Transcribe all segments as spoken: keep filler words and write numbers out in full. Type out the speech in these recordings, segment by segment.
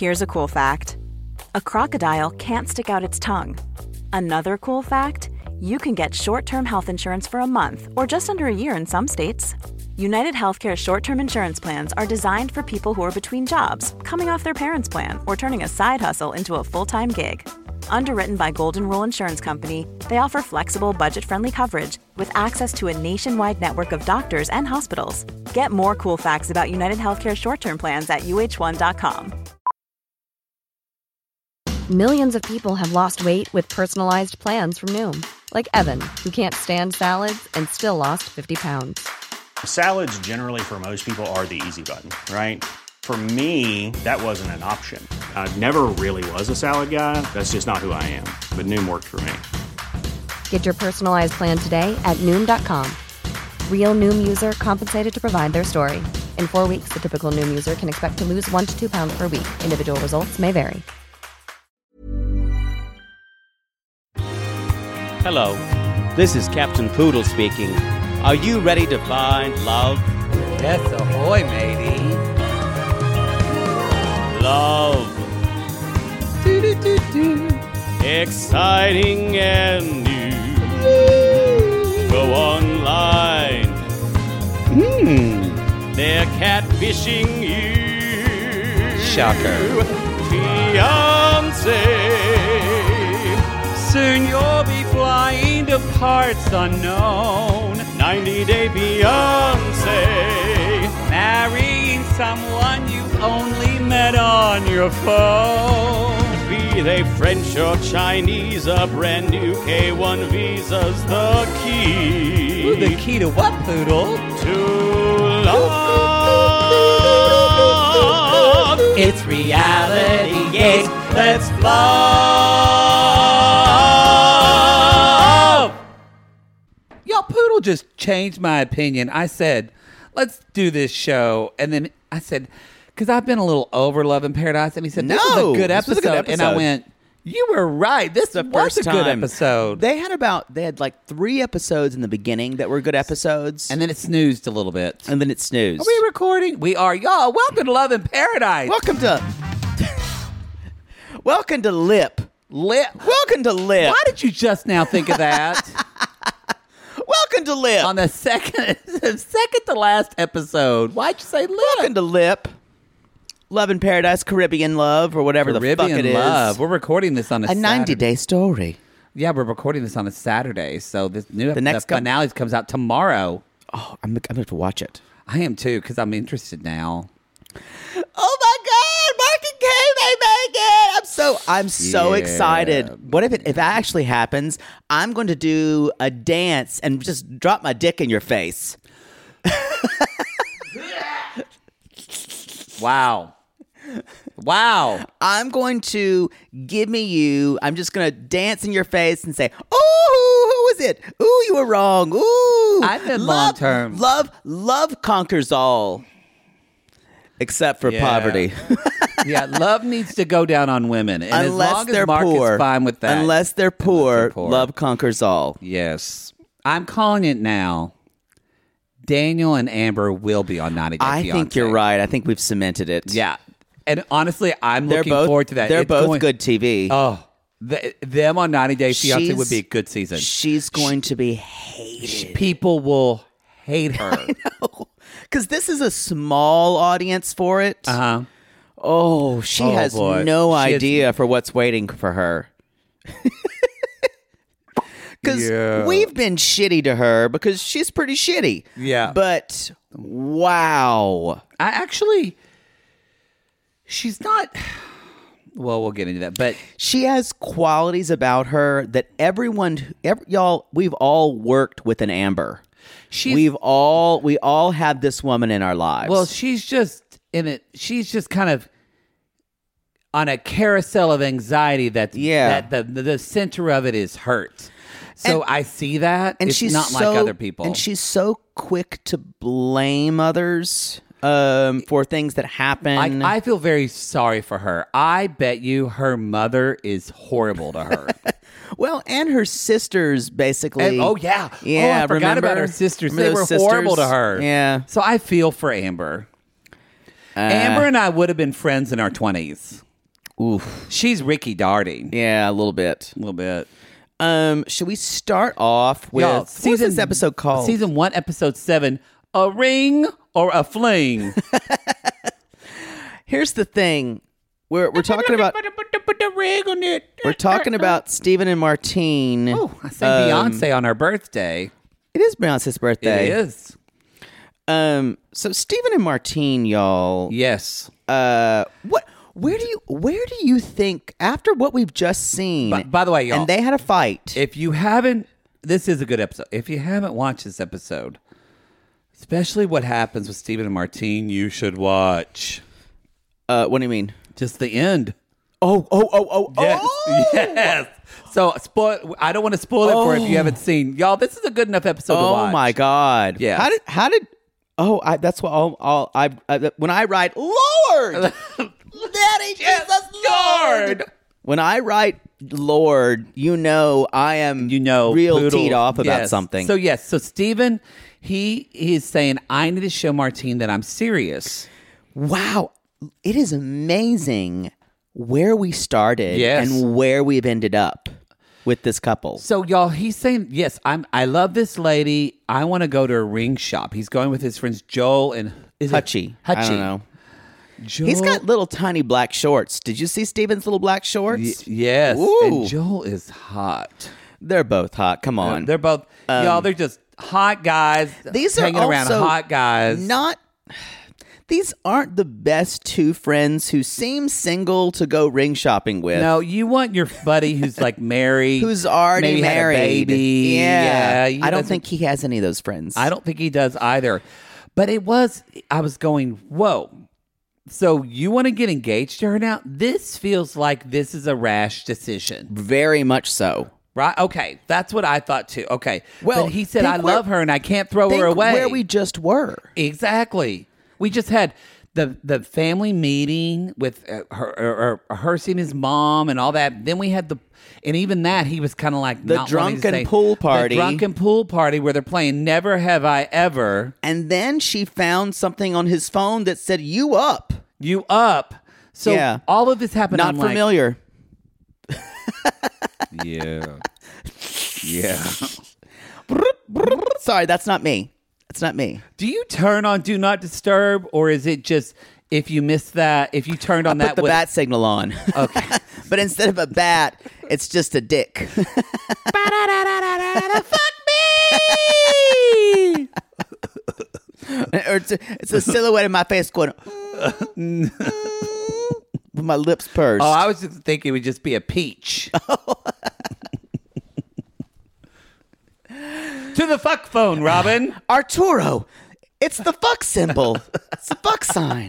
Here's a cool fact. A crocodile can't stick out its tongue. Another cool fact, you can get short-term health insurance for a month or just under a year in some states. United Healthcare short-term insurance plans are designed for people who are between jobs, coming off their parents' plan, or turning a side hustle into a full-time gig. Underwritten by Golden Rule Insurance Company, they offer flexible, budget-friendly coverage with access to a nationwide network of doctors and hospitals. Get more cool facts about United Healthcare short-term plans at U H one dot com. Millions of people have lost weight with personalized plans from Noom. Like Evan, who can't stand salads and still lost fifty pounds. Salads generally for most people are the easy button, right? For me, that wasn't an option. I never really was a salad guy. That's just not who I am. But Noom worked for me. Get your personalized plan today at Noom dot com. Real Noom user compensated to provide their story. In four weeks, the typical Noom user can expect to lose one to two pounds per week. Individual results may vary. Hello, this is Captain Poodle speaking. Are you ready to find love? Yes, ahoy, matey. Love. Do-do-do-do. Exciting and new. Go online. Hmm. They're catfishing you. Shocker. Fiancé. Soon you'll be flying to parts unknown. ninety Day Fiancé. Marrying someone you only met on your phone. Be they French or Chinese, a brand new K one visa's the key. Ooh, the key to what, Poodle? To love. It's reality gaze. Let's love. Y'all, Poodle just changed my opinion. I said, let's do this show. And then I said, because I've been a little over Love in Paradise. And he said, this No, was a good this was episode. a good episode. And I went, you were right. This The was first a good time. episode. They had about they had like three episodes in the beginning that were good episodes, And then it snoozed a little bit. and then it snoozed. Are we recording? We are. Y'all, welcome to Love in Paradise. Welcome to Welcome to Lip. Lip. Welcome to Lip. Why did you just now think of that? Welcome to Lip. On the second, second to last episode. Why'd you say Lip? Welcome to Lip. Love in Paradise, Caribbean Love, or whatever the fuck it is. Love. We're recording this on a, A ninety-day story. Yeah, we're recording this on a Saturday, so this new The next the com- finale comes out tomorrow. Oh, I'm, I'm going to have to watch it. I am too, because I'm interested now. Oh my God, Mark and Kay may make it! I'm so I'm so Yeah. excited. What if it if that actually happens? I'm going to do a dance and just drop my dick in your face. Wow. Wow. I'm going to give me you. I'm just going to dance in your face and say, "Oh, who was it? Ooh, you were wrong. Ooh." I've been love, long-term. Love, love conquers all, except for Yeah. poverty. Yeah, love needs to go down on women. And Unless as long they're as Mark poor. is fine with that. Unless they're poor, they're poor. love conquers all. Yes. I'm calling it now. Daniel and Amber will be on ninety Day I Fiancé. think you're right. I think we've cemented it. Yeah. And honestly, I'm They're looking both, forward to that. They're It's both going- good T V. Oh, th- them on ninety Day Fiancé She's- would be a good season. She's going to be hated. People will hate her. Because this is a small audience for it. Uh-huh. Oh, she Oh, has boy. no She has- idea for what's waiting for her. Because Yeah. we've been shitty to her because she's pretty shitty. Yeah. But wow. I actually, she's not, well, we'll get into that. But She has qualities about her that everyone, every, y'all, we've all worked with an Amber. she's, We've all, we all have this woman in our lives. well, she's just in it. She's just kind of on a carousel of anxiety that, Yeah. that the, the center of it is hurt. So And- I see that. and it's she's not so, like other people. And she's so quick to blame others um, for things that happen. I, I feel very sorry for her. I bet you her mother is horrible to her. well, and her sisters basically. And- oh, yeah. Yeah, Oh, I forgot remember? about her sisters. Remember They were those sisters? horrible to her. Yeah. So I feel for Amber. Uh, Amber and I would have been friends in our twenties. Oof. She's Ricky Darting. Yeah, a little bit. A little bit. Um, should we start off with Y'all, what was this episode called? Season one, episode seven. A ring or a fling? Here's the thing. We're we're talking about we're talking about Stephen and Martine. Oh, I sang Um, Beyonce on her birthday. It is Beyonce's birthday. It is. Um, so Stephen and Martine, y'all. Yes. Uh, what? Where do you where do you think after what we've just seen? By, by the way, y'all, and they had a fight. if you haven't, this is a good episode. If you haven't watched this episode, especially what happens with Stephen and Martine, you should watch. Uh, what do you mean? Just the end. Oh, oh, oh, oh, Yes, oh! yes. So, spoil. I don't want to spoil it for if you haven't seen. Y'all, this is a good enough episode to Oh watch. my God! Yeah. How did how did? Oh, I, that's what all, all I uh, when I write Lord, Daddy Jesus Lord. When I write Lord, you know I am You know, real Poodle- teed off about yes. something. So yes, so Stephen, he he's saying I need to show Martine that I'm serious. Wow, it is amazing where we started Yes. and where we've ended up with this couple. So y'all, he's saying yes. I'm. I love this lady. I want to go to a ring shop. He's going with his friends Joel and is it- Hutchie. Hutchie. I don't know. Joel, He's got little tiny black shorts. Did you see Steven's little black shorts? Y- yes, Ooh. and Joel is hot. They're both hot. Come on. They're both y'all. They're just hot guys. These are hanging around also hot guys. Not. These aren't the best two friends who seem single to go ring shopping with. No, you want your buddy who's like married, Who's already maybe had a married. baby. Yeah. he I don't doesn't- think he has any of those friends. I don't think he does either. But it was. I was going, whoa. So you want to get engaged to her now? This feels like this is a rash decision. Very much so. Right? Okay. That's what I thought too. Okay. Well, but he said, think I where- love her and I can't throw Think her away. where we just were. Exactly. We just had the the family meeting with uh, her, or, or her seeing his mom and all that. Then we had the, and even that he was kind of like The not wanting to drunken say- pool party. The drunken pool party where they're playing Never Have I Ever. And then she found something on his phone that said, "You up?" You up. So Yeah. all of this happened. Not I'm like, familiar. yeah. Yeah. Sorry, that's not me. That's not me. Do you turn on Do Not Disturb, or is it just if you miss that, if you turned on I that put the with- bat signal on. Okay. But instead of a bat, it's just a dick. Fuck me! or it's a, it's a silhouette of my face going, mm, with my lips pursed. Oh, I was just thinking it would just be a peach. To the fuck phone, Robin. Arturo, it's the fuck symbol. It's the fuck sign.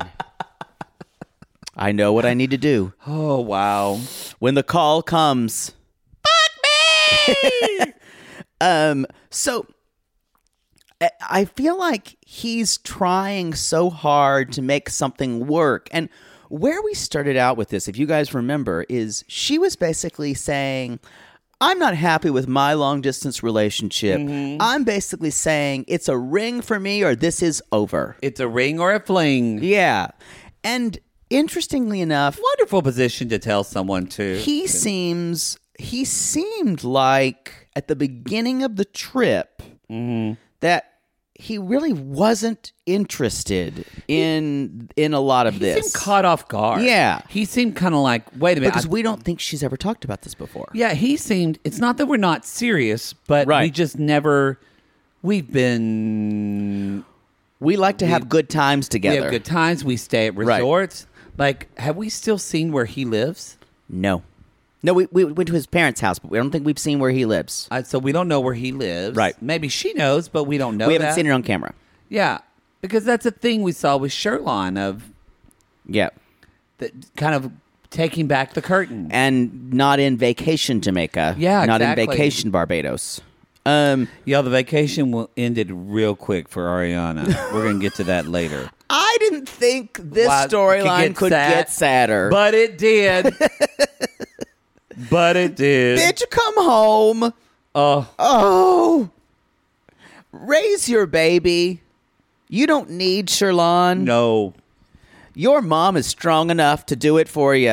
I know what I need to do. Oh, wow. When the call comes. Fuck me! um, so I- I feel like he's trying so hard to make something work. And where we started out with this, if you guys remember, is she was basically saying, I'm not happy with my long distance relationship. Mm-hmm. I'm basically saying it's a ring for me or this is over. It's a ring or a fling. Yeah. And interestingly enough, Wonderful position to tell someone to. he seems he seemed like at the beginning of the trip Mm-hmm. that he really wasn't interested in in a lot of He this. seemed caught off guard. Yeah. He seemed kind of like, wait a minute. because I- we don't think she's ever talked about this before. Yeah, he seemed, it's not that we're not serious, but we Right. just never, we've been, We like to have good times together. we have good times. We stay at Right. resorts. Like, have we still seen where he lives? No. No, we, we went to his parents' house, but we don't think we've seen where he lives. Uh, so we don't know where he lives. Right. Maybe she knows, but we don't know we haven't that. seen it on camera. Yeah, because that's a thing we saw with Sherlon of Yeah. the, kind of taking back the curtain. And not in vacation Jamaica. Yeah, Not exactly. in vacation Barbados. Um, Yeah, the vacation will, ended real quick for Ariana. We're going to get to that later. I didn't think this Wow, it storyline get could sad, get sadder. But it did. But it did. Bitch, come home. Oh, Oh. Raise your baby. You don't need Sherlon. no. Your mom is strong enough to do it for you.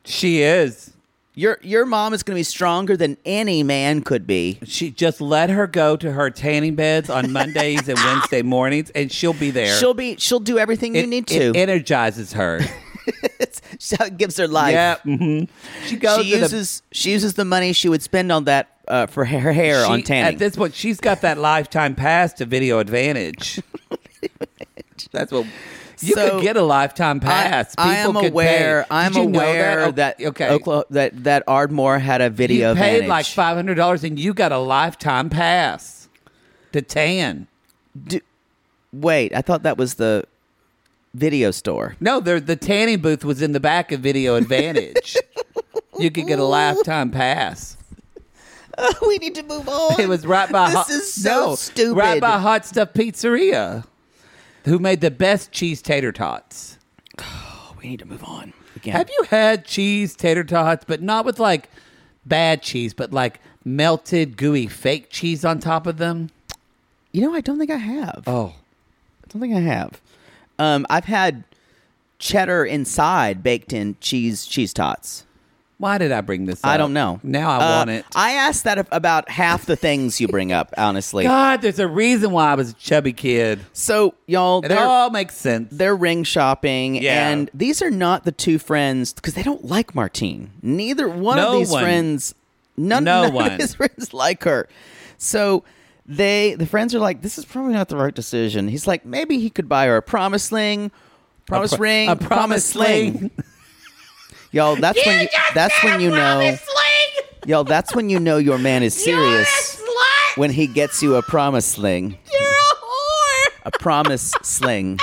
She is. Your your mom is going to be stronger than any man could be. She just let her go to her tanning beds on Mondays and Wednesday mornings, and she'll be there. She'll be. She'll do everything you it, need to. It energizes her. It's how it gives her life. Yeah. Mm-hmm. She goes. She to uses. The, she uses the money she would spend on that uh, for her hair she, on tanning. At this point, she's got that lifetime pass to Video Advantage. That's what. You So, could get a lifetime pass. I, I People am could aware. pay. I'm Did you know aware that, that, okay. Oklahoma, that that Ardmore had a Video You paid Advantage. like five hundred dollars, and you got a lifetime pass to tan. Do, wait, I thought that was the video store. No, the the tanning booth was in the back of Video Advantage. You could get a lifetime pass. Oh, we need to move on. It was right by This Hot, is so no, stupid. Right by Hot Stuff Pizzeria, who made the best cheese tater tots. We need to move on again. Have you had cheese tater tots, but not with like bad cheese, but like melted gooey fake cheese on top of them? You know, I don't think I have. Oh, I don't think I have. Um, I've had cheddar inside baked in cheese cheese tots. why did I bring this up? I don't know. Now I Uh, want it. I asked that about half the things you bring up, honestly. God, there's a reason why I was a chubby kid. So, y'all, It they're, all makes sense. they're ring shopping, Yeah. and these are not the two friends, because they don't like Martine. Neither one No of these one. friends, none, No none one. of his friends like her. So they, the friends are like, this is probably not the right decision. He's like, maybe he could buy her a promise ring, promise A pro- ring, a promise sling. Y'all, that's when you, that's when you know. Y'all, that's when you know your man is serious. When he gets you a promise sling. You're a whore. A promise sling.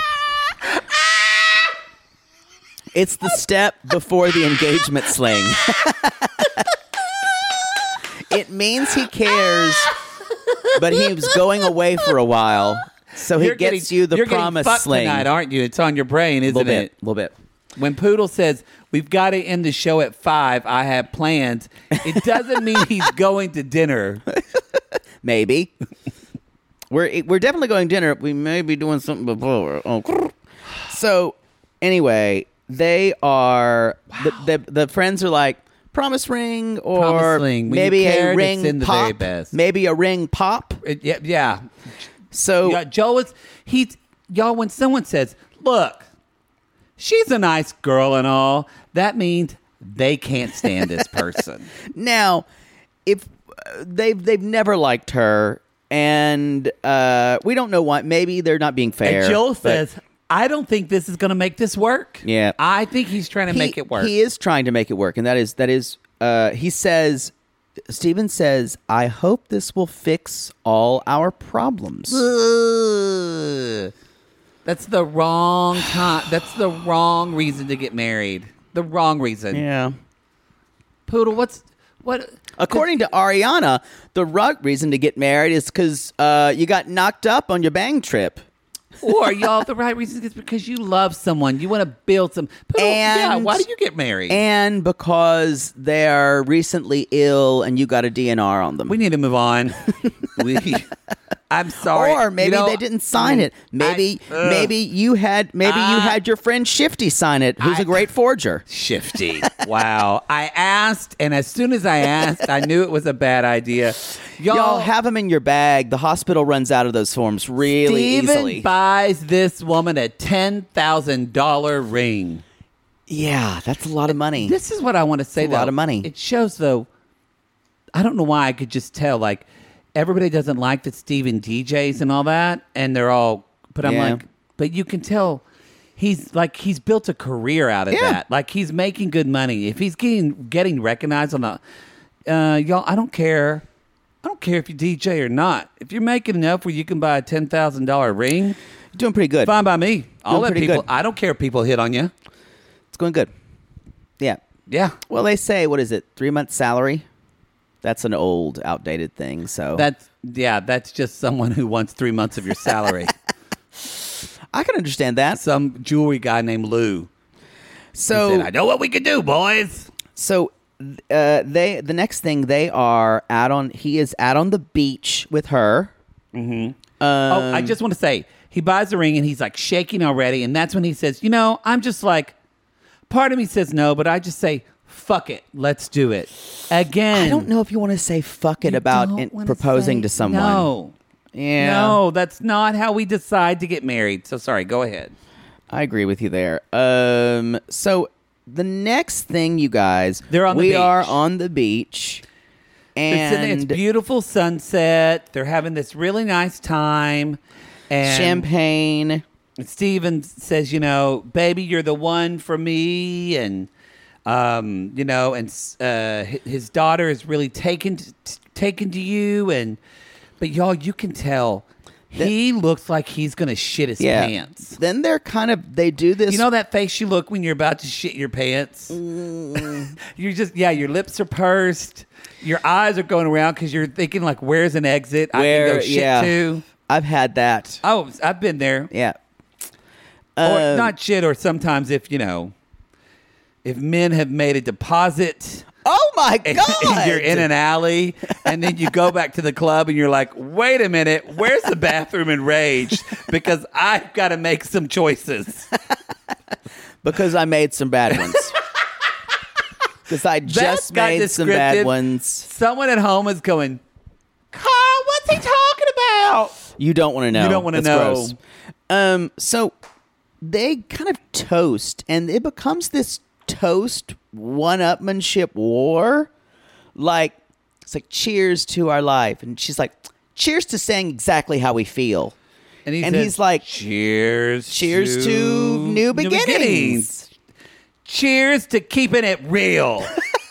It's the step before the engagement sling. It means he cares, but he was going away for a while, so he You're gets getting- you the you're promise getting fucked sling. tonight, aren't you? It's on your brain, A isn't little it? bit, a little bit. When Poodle says, we've got to end the show at five, I have plans, it doesn't mean he's going to dinner. Maybe. We're we're definitely going to dinner. We may be doing something before. Oh. So, anyway, they are the, the the friends are like promise ring or Promise ring. When you maybe care a to ring send the pop. very best. Maybe a ring pop. It- yeah, yeah. So Yeah, Joe is, he's, y'all, when someone says, look, she's a nice girl and all, that means they can't stand this person. now, if uh, they've they've never liked her, and uh, we don't know why. Maybe they're not being fair. And Joe but says, I don't think this is going to make this work. Yeah. I think he's trying to he- make it work. He is trying to make it work, and that is that is. Uh, he says. Steven says, I hope this will fix all our problems. Ugh. That's the wrong time. That's the wrong reason to get married. The wrong reason. Yeah. Poodle, what's what? According to Ariana, the right reason to get married is because uh, you got knocked up on your bang trip. Or y'all, the right reason is because you love someone. You want to build some. Poodle, yeah. And- Why do you get married? And because they are recently ill and you got a D N R on them. we need to move on. we, I'm sorry. Or maybe You know, they didn't sign it. Maybe I- ugh. maybe you had maybe you I- had your friend Shifty sign it, who's I- a great forger. Shifty. Wow. I asked, and as soon as I asked, I knew it was a bad idea. Y'all, Y'all have them in your bag. The hospital runs out of those forms really Steven easily. buys this woman a ten thousand dollars ring. Yeah, that's a lot of money. This is what I want to say, It's a lot though. of money. It shows, though, I don't know why I could just tell, like, everybody doesn't like that Steven D Js and all that, and they're all, but I'm Yeah. like, but you can tell he's, like, he's built a career out of Yeah. that. Like, he's making good money. If he's getting, getting recognized on the, uh, y'all, I don't care. I don't care if you D J or not. If you're making enough where you can buy a ten thousand dollars ring, You're doing pretty good. fine by me. I'll Doing let pretty people, good. I don't care if people hit on you. It's going good. Yeah. Yeah. Well, they say, what is it, three months salary? That's an old, outdated thing. So That's, yeah, that's just someone who wants three months of your salary. I can understand that. Some jewelry guy named Lou. So, He said, I know what we can do, boys. so uh, they the next thing they are out on. He is out on the beach with her. oh, I just want to say, he buys the ring and he's like shaking already. And that's when he says, you know, I'm just like, part of me says no, but I just say, fuck it. Let's do it. Again. I don't know if you want to say fuck it You about don't in, wanna proposing say- to someone. No. Yeah. No, that's not how we decide to get married. So sorry, go ahead. I agree with you there. Um, so the next thing, you guys, They're on the we beach. are on the beach, It's, in- and it's beautiful sunset. They're having this really nice time. And champagne. Steven says, you know, baby, you're the one for me. And, um, you know, and uh, hi- his daughter is really taken to, taken to you. And, but y'all, you can tell he looks like he's going to shit his Yeah. pants. Then they're kind of they do this. You know that face you look when you're about to shit your pants? Mm. You're just, yeah, your lips are pursed. Your eyes are going around because you're thinking, like, where's an exit I where can go shit yeah, to? I've had that. Oh, I've been there. Yeah. Or Um, not shit, or sometimes if, you know, if men have made a deposit Oh my and, god! and you're in an alley and then you go back to the club and you're like, wait a minute, where's the bathroom in Rage? Because I've got to make some choices. because I made some bad ones. Because I just got made some bad descriptive. ones. Someone at home is going, Carl, what's he talking about? You don't want to know. You don't wanna That's know. gross. Um, so they kind of toast, and it becomes this toast one-upmanship war. Like, it's like, cheers to our life. And she's like, cheers to saying exactly how we feel. And, he And says, he's like, cheers, cheers to new beginnings. Cheers to keeping it real.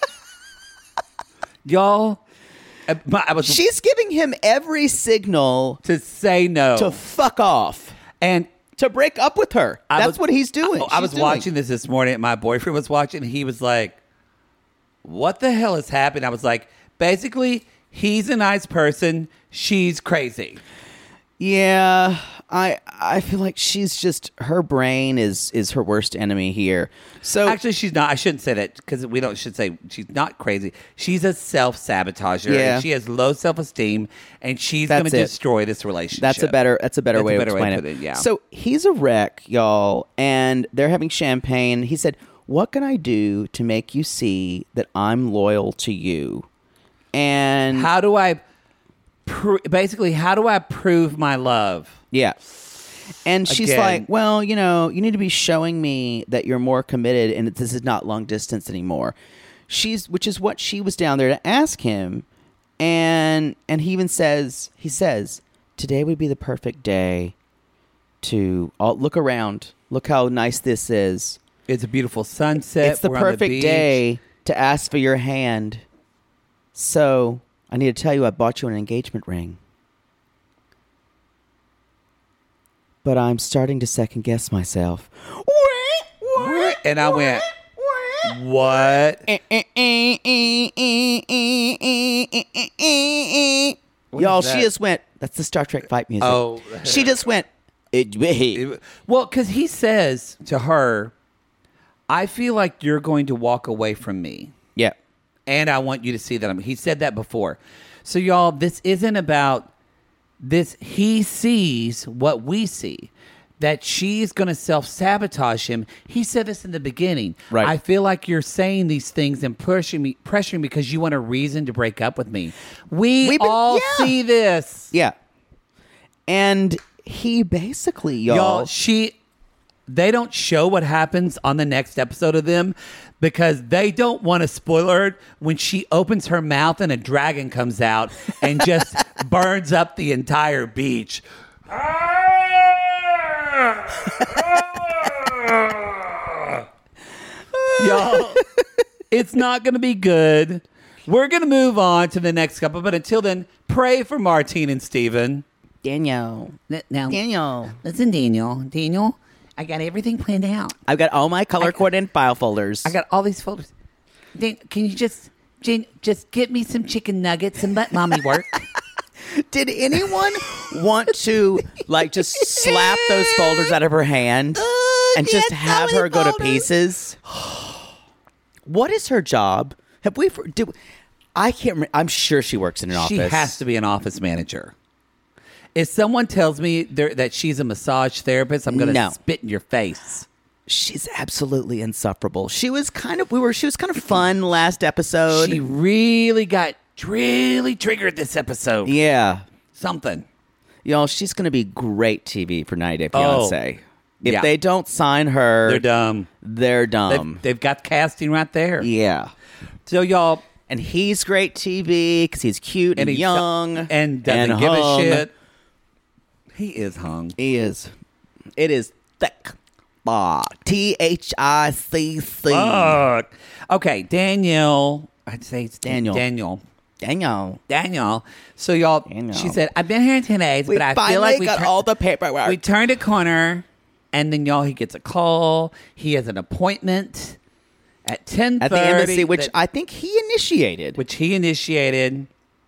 Y'all, uh, my- I was She's giving him every signal to say no. to fuck off, and to break up with her. I That's was- what he's doing. I, I She's was doing. watching this this morning. My boyfriend was watching. And he was like, what the hell has happened? I was like, basically, he's a nice person. She's crazy. Yeah, I I feel like she's just her brain is is her worst enemy here. So Actually, she's not. I shouldn't say that because we don't should say she's not crazy. She's a self-sabotager. Yeah. And she has low self-esteem, and she's That's going to it. destroy this relationship. that's a better that's a better That's way a to better way explain to it. put it, yeah. So he's a wreck, y'all, and they're having champagne. He said, "What can I do to make you see that I'm loyal to you?" And How do I, pr- basically, how do I prove my love? yeah. And she's Again. like, well, you know, you need to be showing me that you're more committed and that this is not long distance anymore. She's, which is what she was down there to ask him. And, and he even says, he says, today would be the perfect day to all, look around. Look how nice this is. It's a beautiful sunset. It's the We're on perfect beach. day to ask for your hand. So I need to tell you, I bought you an engagement ring. But I'm starting to second guess myself. And I went, what? Y'all, is she that? just went, that's the Star Trek fight music. Oh. She just went, it, Well, because he says to her, I feel like you're going to walk away from me. yeah. And I want you to see that I'm. He said that before. So, y'all, this isn't about this. He sees what we see, that she's going to self-sabotage him. He said this in the beginning. Right. I feel like you're saying these things and pushing me, pressuring me because you want a reason to break up with me. We We've been- all yeah. see this. Yeah. And he basically, y'all, Y'all, she, they don't show what happens on the next episode of them because they don't want a spoiler when she opens her mouth and a dragon comes out and just burns up the entire beach. Y'all, it's not going to be good. We're going to move on to the next couple, but until then, pray for Martine and Steven. Daniel. Now, Daniel. listen, Daniel. Daniel, I got everything planned out. I've got all my color coordinated file folders. I got all these folders. Dan, can you just, Jen, just get me some chicken nuggets and let mommy work? Did anyone want to like just slap those folders out of her hand and just have her go to pieces? What is her job? Have we? Do I can't. Remember. I'm sure she works in an She office. has to be an office manager. If someone tells me there- that she's a massage therapist, I'm going to No. spit in your face. She's absolutely insufferable. She was kind of we were she was kind of fun last episode. She really got really triggered this episode. Yeah. Something. Y'all, she's going to be great T V for ninety Day Fiancé. Oh, if yeah. they don't sign her, They're dumb. They're dumb. They've, they've got casting right there. Yeah. So y'all, and he's great T V because he's cute and, and he's young and doesn't and give hung. a shit. He is hung. He is. It is thick. Ah, T H I C C. Fuck. Okay, Danielle. I'd say it's Daniel. Daniel. Daniel. Daniel. So y'all, Daniel. she said, I've been here ten days, We but I finally feel like we got tur- all the paperwork. We turned a corner, and then y'all, he gets a call. He has an appointment at ten thirty at the embassy, which that- I think he initiated. which he initiated.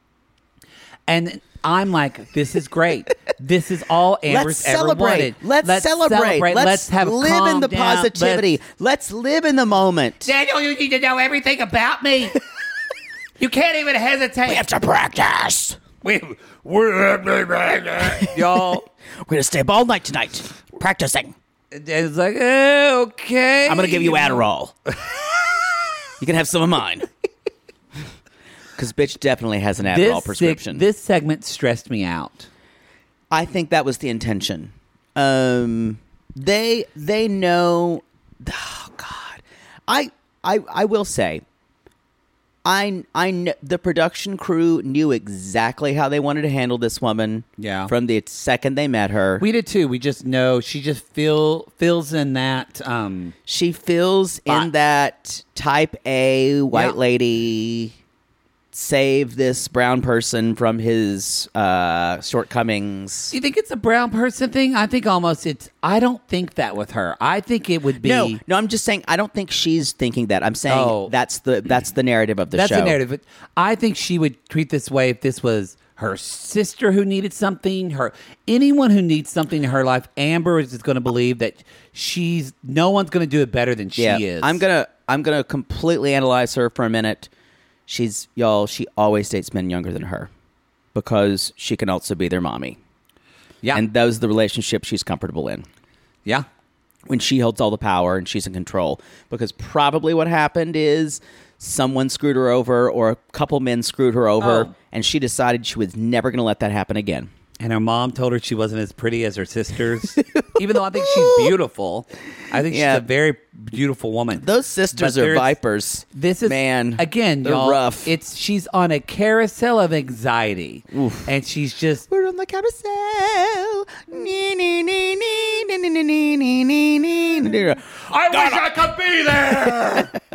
And I'm like, this is great. This is all Amber's Let's ever celebrate. wanted. Let's, celebrate. Let's, Let's have a live in calm the down. positivity. Let's- Let's, live in the moment. Daniel, you need to know everything about me. You can't even hesitate. We have to practice. We, we're, y'all. We're going to stay up all night tonight practicing. And it's like, eh, okay. I'm going to give you Adderall. You can have some of mine. Because bitch definitely has an Adderall this prescription. Sick, this segment stressed me out. I think that was the intention. Um, they they know. Oh God, I I I will say. I I kn- the production crew knew exactly how they wanted to handle this woman. Yeah. From the second they met her, We did too. We just know she just feel fills in that. Um, she fills in But- that type A white Yeah. lady. Save this brown person from his uh, shortcomings. do you think it's a brown person thing? I think almost it's. I don't think that with her. I think it would be. No, no, I'm just saying. I don't think she's thinking that. I'm saying Oh. that's the that's the narrative of the That's show. the narrative. But I think she would treat this way if this was her sister who needed something, her anyone who needs something in her life. Amber is just going to believe that she's no one's going to do it better than she Yeah, is. I'm gonna I'm gonna completely analyze her for a minute. She's y'all. She always dates men younger than her because she can also be their mommy. Yeah, And those are the relationships she's comfortable in. yeah. When she holds all the power and she's in control. Because probably what happened is someone screwed her over or a couple men screwed her over Oh. and she decided she was never going to let that happen again. And her mom told her she wasn't as pretty as her sisters, even though I think she's beautiful. I think Yeah. she's a very beautiful woman. Those sisters But are there's- vipers. This is man again, they're y'all. rough. It's she's on a carousel of anxiety, and she's just We're on the carousel. Nee, nee, nee, nee, nee, nee, nee, nee, nee, nee, nee. I wish I could be there.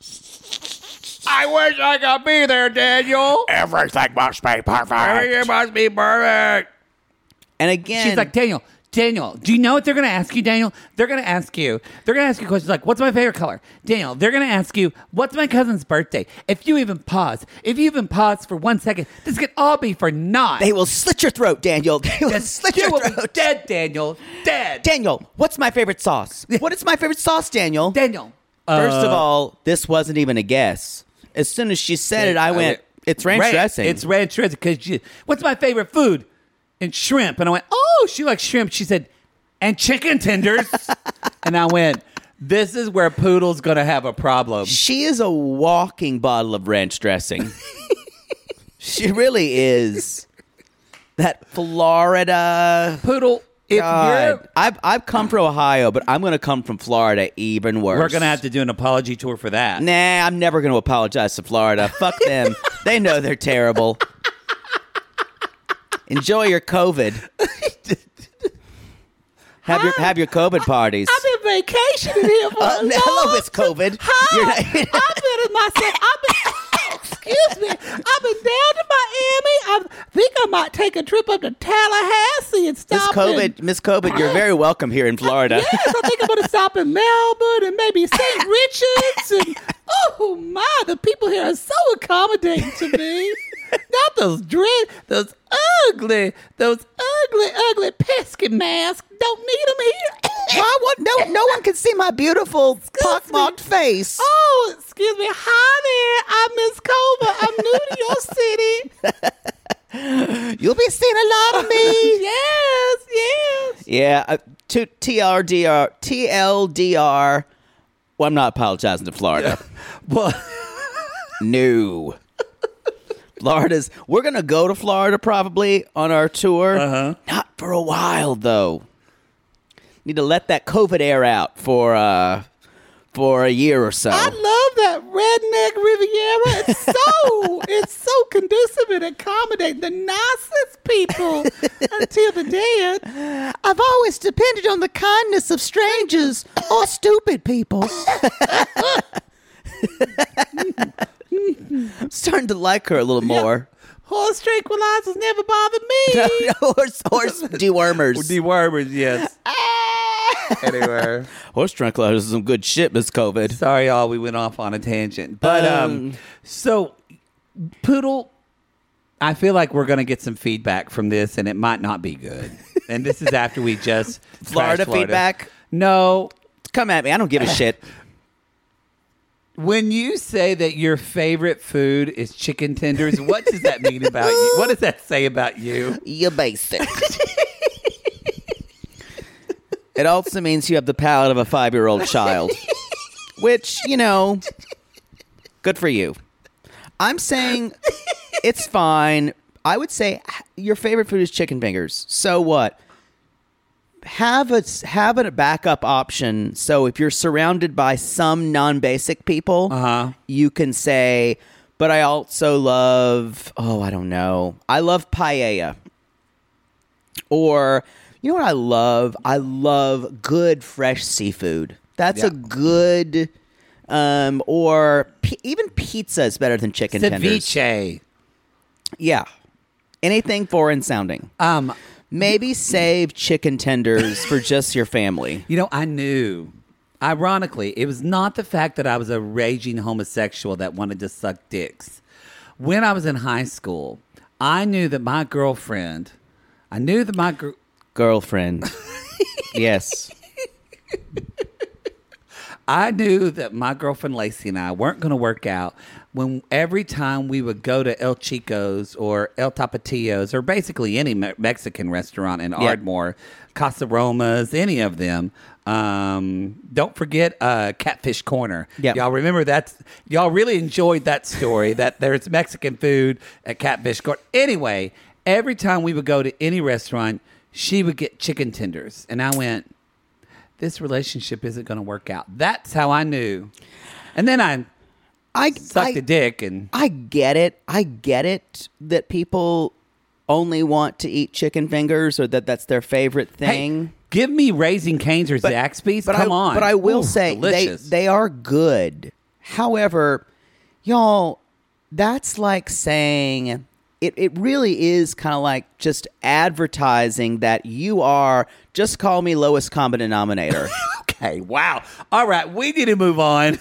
I wish I could be there, Daniel. Everything must be perfect. Everything must be perfect. And again, She's like, Daniel, Daniel, do you know what they're going to ask you, Daniel? They're going to ask you, they're going to ask you questions like, what's my favorite color? Daniel, they're going to ask you, what's my cousin's birthday? If you even pause, if you even pause for one second, this could all be for naught. they will slit your throat, Daniel. They will Yes, slit you your will be throat. dead, Daniel. Dead. Daniel, what's my favorite sauce? What is my favorite sauce, Daniel? Daniel. First of Uh, all, this wasn't even a guess. As soon as she said it, I went, it's ranch ranch. dressing. It's ranch dressing. Because what's my favorite food? And shrimp. And I went, oh, she likes shrimp. She said, and chicken tenders. And I went, this is where Poodle's going to have a problem. She is a walking bottle of ranch dressing. She really is. That Florida. Poodle, if God. you're... I've I've come from Ohio, but I'm going to come from Florida even worse. We're going to have to do an apology tour for that. Nah, I'm never going to apologize to Florida. Fuck them. They know they're terrible. Enjoy your COVID. Have your have your COVID parties. I've been vacationing here for Uh, a long hello, Miss COVID. Hi. You're not- I've been in myself. I've been, excuse me. I've been down to Miami. I think I might take a trip up to Tallahassee and Miss stop. COVID, Miss COVID, you're very welcome here in Florida. Yes, I think I'm going to stop in Melbourne and maybe Saint Richards. And oh my, the people here are so accommodating to me. Not those dread, those ugly, those ugly, ugly pesky masks. Don't need them here. Why? What? No, no one can see my beautiful pockmarked face. Oh, excuse me. Hi there. I'm Miss Cova. I'm new to your city. You'll be seeing a lot of me. Yes, yes. Yeah, uh, to T L D R, T L D R. Well, I'm not apologizing to Florida. Well, no. Florida's. We're gonna go to Florida probably on our tour. Uh-huh. Not for a while though. Need to let that COVID air out for uh for a year or so. I love that redneck Riviera. It's so it's so conducive and accommodating the nicest people until the dead. I've always depended on the kindness of strangers or stupid people. I'm starting to like her a little more. Horse tranquilizers never bothered me. No, no, horse, horse dewormers. Dewormers, yes. Anyway. Horse tranquilizers is some good shit, Miss COVID. Sorry, y'all, we went off on a tangent. But, um, Um, so, Poodle, I feel like we're going to get some feedback from this, and it might not be good. And this is after we just... Florida, trashed Florida feedback? No. Come at me. I don't give a shit. When you say that your favorite food is chicken tenders, what does that mean about you? What does that say about you? You're basic. It also means you have the palate of a five-year-old child. Which, you know, good for you. I'm saying it's fine. I would say your favorite food is chicken fingers. So what? Have a, have a backup option. So if you're surrounded by some non-basic people, Uh-huh. you can say, but I also love, oh, I don't know. I love paella. Or, you know what I love? I love good fresh seafood. That's Yeah. a good, um, or p- even pizza is better than chicken tenders. Ceviche. Yeah. Anything foreign sounding. Um, Maybe save chicken tenders for just your family. you know, I knew. Ironically, it was not the fact that I was a raging homosexual that wanted to suck dicks. When I was in high school, I knew that my girlfriend, I knew that my girl... Girlfriend. Yes. I knew that my girlfriend Lacey and I weren't going to work out when every time we would go to El Chico's or El Tapatios or basically any me- Mexican restaurant in Ardmore, Casa Romas, any of them. Um, don't forget uh, Catfish Corner. Yep. Y'all remember that? Y'all really enjoyed that story that there's Mexican food at Catfish Corner. Anyway, every time we would go to any restaurant, she would get chicken tenders. And I went, this relationship isn't going to work out. That's how I knew. And then I I sucked I, a dick and I get it. I get it that people only want to eat chicken fingers or that that's their favorite thing. hey, give me Raising Cane's or Zaxby's. But Come I, on. But I will Ooh, say they, delicious. they are good. However, y'all, that's like saying it, it really is kind of like just advertising that you are just call me lowest common denominator. Okay, wow. All right, we need to move on.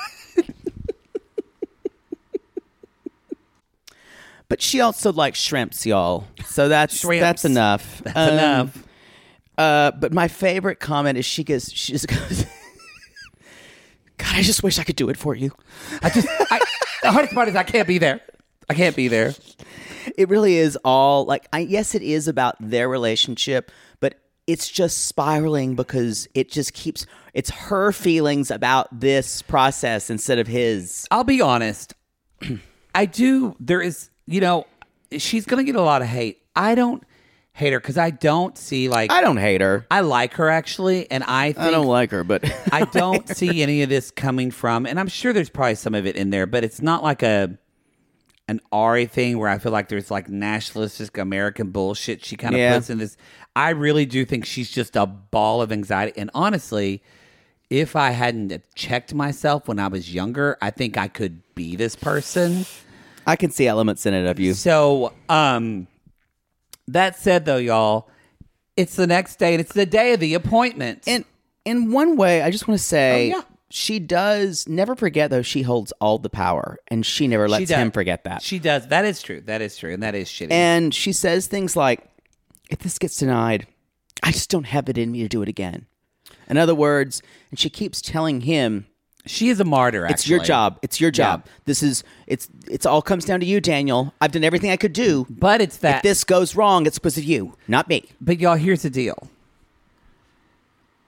But she also likes shrimps, y'all. So that's Shrimps. that's enough. That's Um, enough. Uh, but my favorite comment is she goes, she just goes, God, I just wish I could do it for you. I just, I, the hardest part is I can't be there. I can't be there. It really is all like, I, yes, it is about their relationship, but it's just spiraling because it just keeps, it's her feelings about this process instead of his. I'll be honest. I do. There is, you know, she's going to get a lot of hate. I don't hate her because I don't see like. I don't hate her. I like her actually, and I think I don't like her, but I don't see any of this coming from, and I'm sure there's probably some of it in there, but it's not like a an Ari thing where I feel like there's like nationalistic American bullshit she kind of Yeah. puts in this. I really do think she's just a ball of anxiety, and honestly, if I hadn't checked myself when I was younger, I think I could be this person. I can see elements in it of you. So, um, that said, though, y'all, it's the next day, and it's the day of the appointment. And in one way, I just want to say, Oh, yeah. she does never forget, though, she holds all the power, and she never She lets does. him forget that. She does. That is true. That is true, and that is shitty. And she says things like, if this gets denied, I just don't have it in me to do it again. In other words, and she keeps telling him, she is a martyr, actually. it's your job. It's your job. Yeah. This is, it's, it's all comes down to you, Daniel. I've done everything I could do. But it's that. If this goes wrong, it's because of you, not me. But y'all, here's the deal.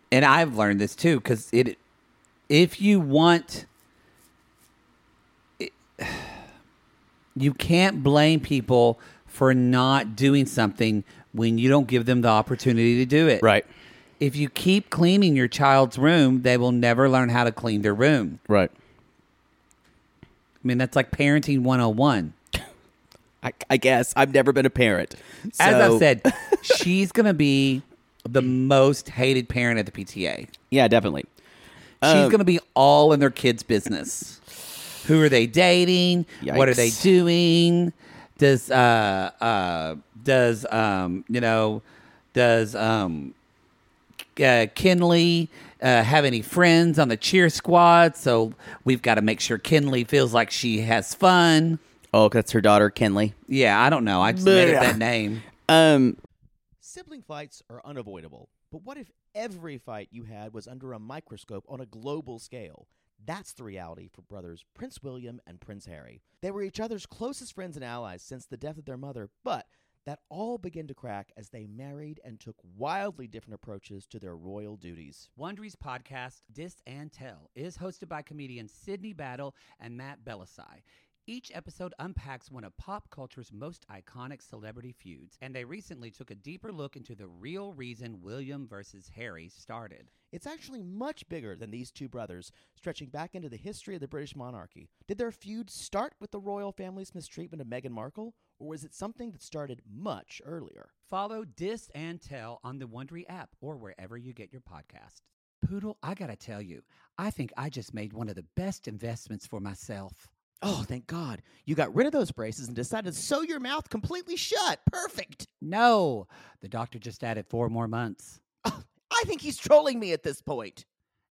and I've learned this too, because it, if you want, it, you can't blame people for not doing something when you don't give them the opportunity to do it. Right. If you keep cleaning your child's room, they will never learn how to clean their room. Right. I mean, that's like parenting one oh one. I, I guess. I've never been a parent. So. As I've said, she's going to be the most hated parent at the P T A. Yeah, definitely. She's Um, going to be all in their kids' business. Who are they dating? What are they Yikes. doing? Does, uh, uh, does, um, you know, does, um, uh, Kinley, uh, have any friends on the cheer squad? So we've got to make sure Kinley feels like she has fun. Oh, that's her daughter, Kenley. Yeah, I don't know. I just made up Blech. that name. Um, Sibling fights are unavoidable, but what if every fight you had was under a microscope on a global scale? That's the reality for brothers Prince William and Prince Harry. They were each other's closest friends and allies since the death of their mother, but that all began to crack as they married and took wildly different approaches to their royal duties. Wondery's podcast, Dis and Tell, is hosted by comedians Sydney Battle and Matt Belisai. Each episode unpacks one of pop culture's most iconic celebrity feuds, and they recently took a deeper look into the real reason William versus Harry started. It's actually much bigger than these two brothers, stretching back into the history of the British monarchy. Did their feud start with the royal family's mistreatment of Meghan Markle, or was it something that started much earlier? Follow Dis and Tell on the Wondery app or wherever you get your podcast. Poodle, I gotta tell you, I think I just made one of the best investments for myself. Oh, thank God. You got rid of those braces and decided to sew your mouth completely shut. Perfect. No, the doctor just added four more months. Oh, I think he's trolling me at this point.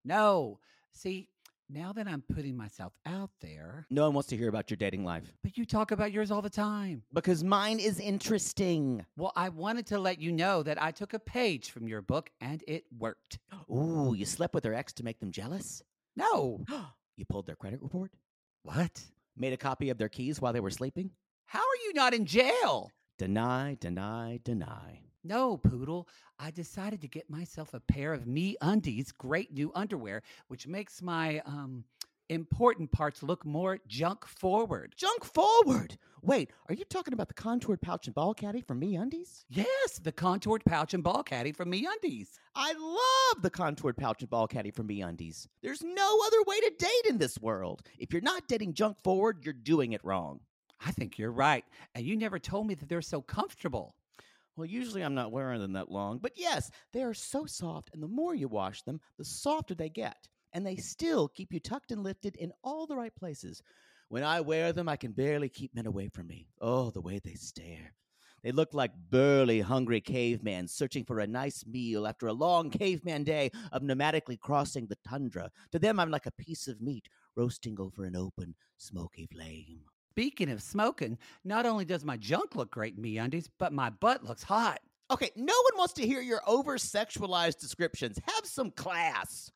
No, see, now that I'm putting myself out there. No one wants to hear about your dating life. But you talk about yours all the time. Because mine is interesting. Well, I wanted to let you know that I took a page from your book and it worked. Ooh, you slept with their ex to make them jealous? No. You pulled their credit report? What? Made a copy of their keys while they were sleeping? How are you not in jail? Deny, deny, deny. No, Poodle. I decided to get myself a pair of MeUndies great new underwear, which makes my um important parts look more junk forward. Junk forward? Wait, are you talking about the contoured pouch and ball caddy from MeUndies? Yes, the contoured pouch and ball caddy from MeUndies. I love the contoured pouch and ball caddy from MeUndies. There's no other way to date in this world. If you're not dating junk forward, you're doing it wrong. I think you're right. And you never told me that they're so comfortable. Well, usually I'm not wearing them that long, but yes, they are so soft, and the more you wash them, the softer they get. And they still keep you tucked and lifted in all the right places. When I wear them, I can barely keep men away from me. Oh, the way they stare. They look like burly, hungry cavemen searching for a nice meal after a long caveman day of nomadically crossing the tundra. To them, I'm like a piece of meat roasting over an open, smoky flame. Speaking of smoking, not only does my junk look great in MeUndies, but my butt looks hot. Okay, no one wants to hear your over-sexualized descriptions. Have some class.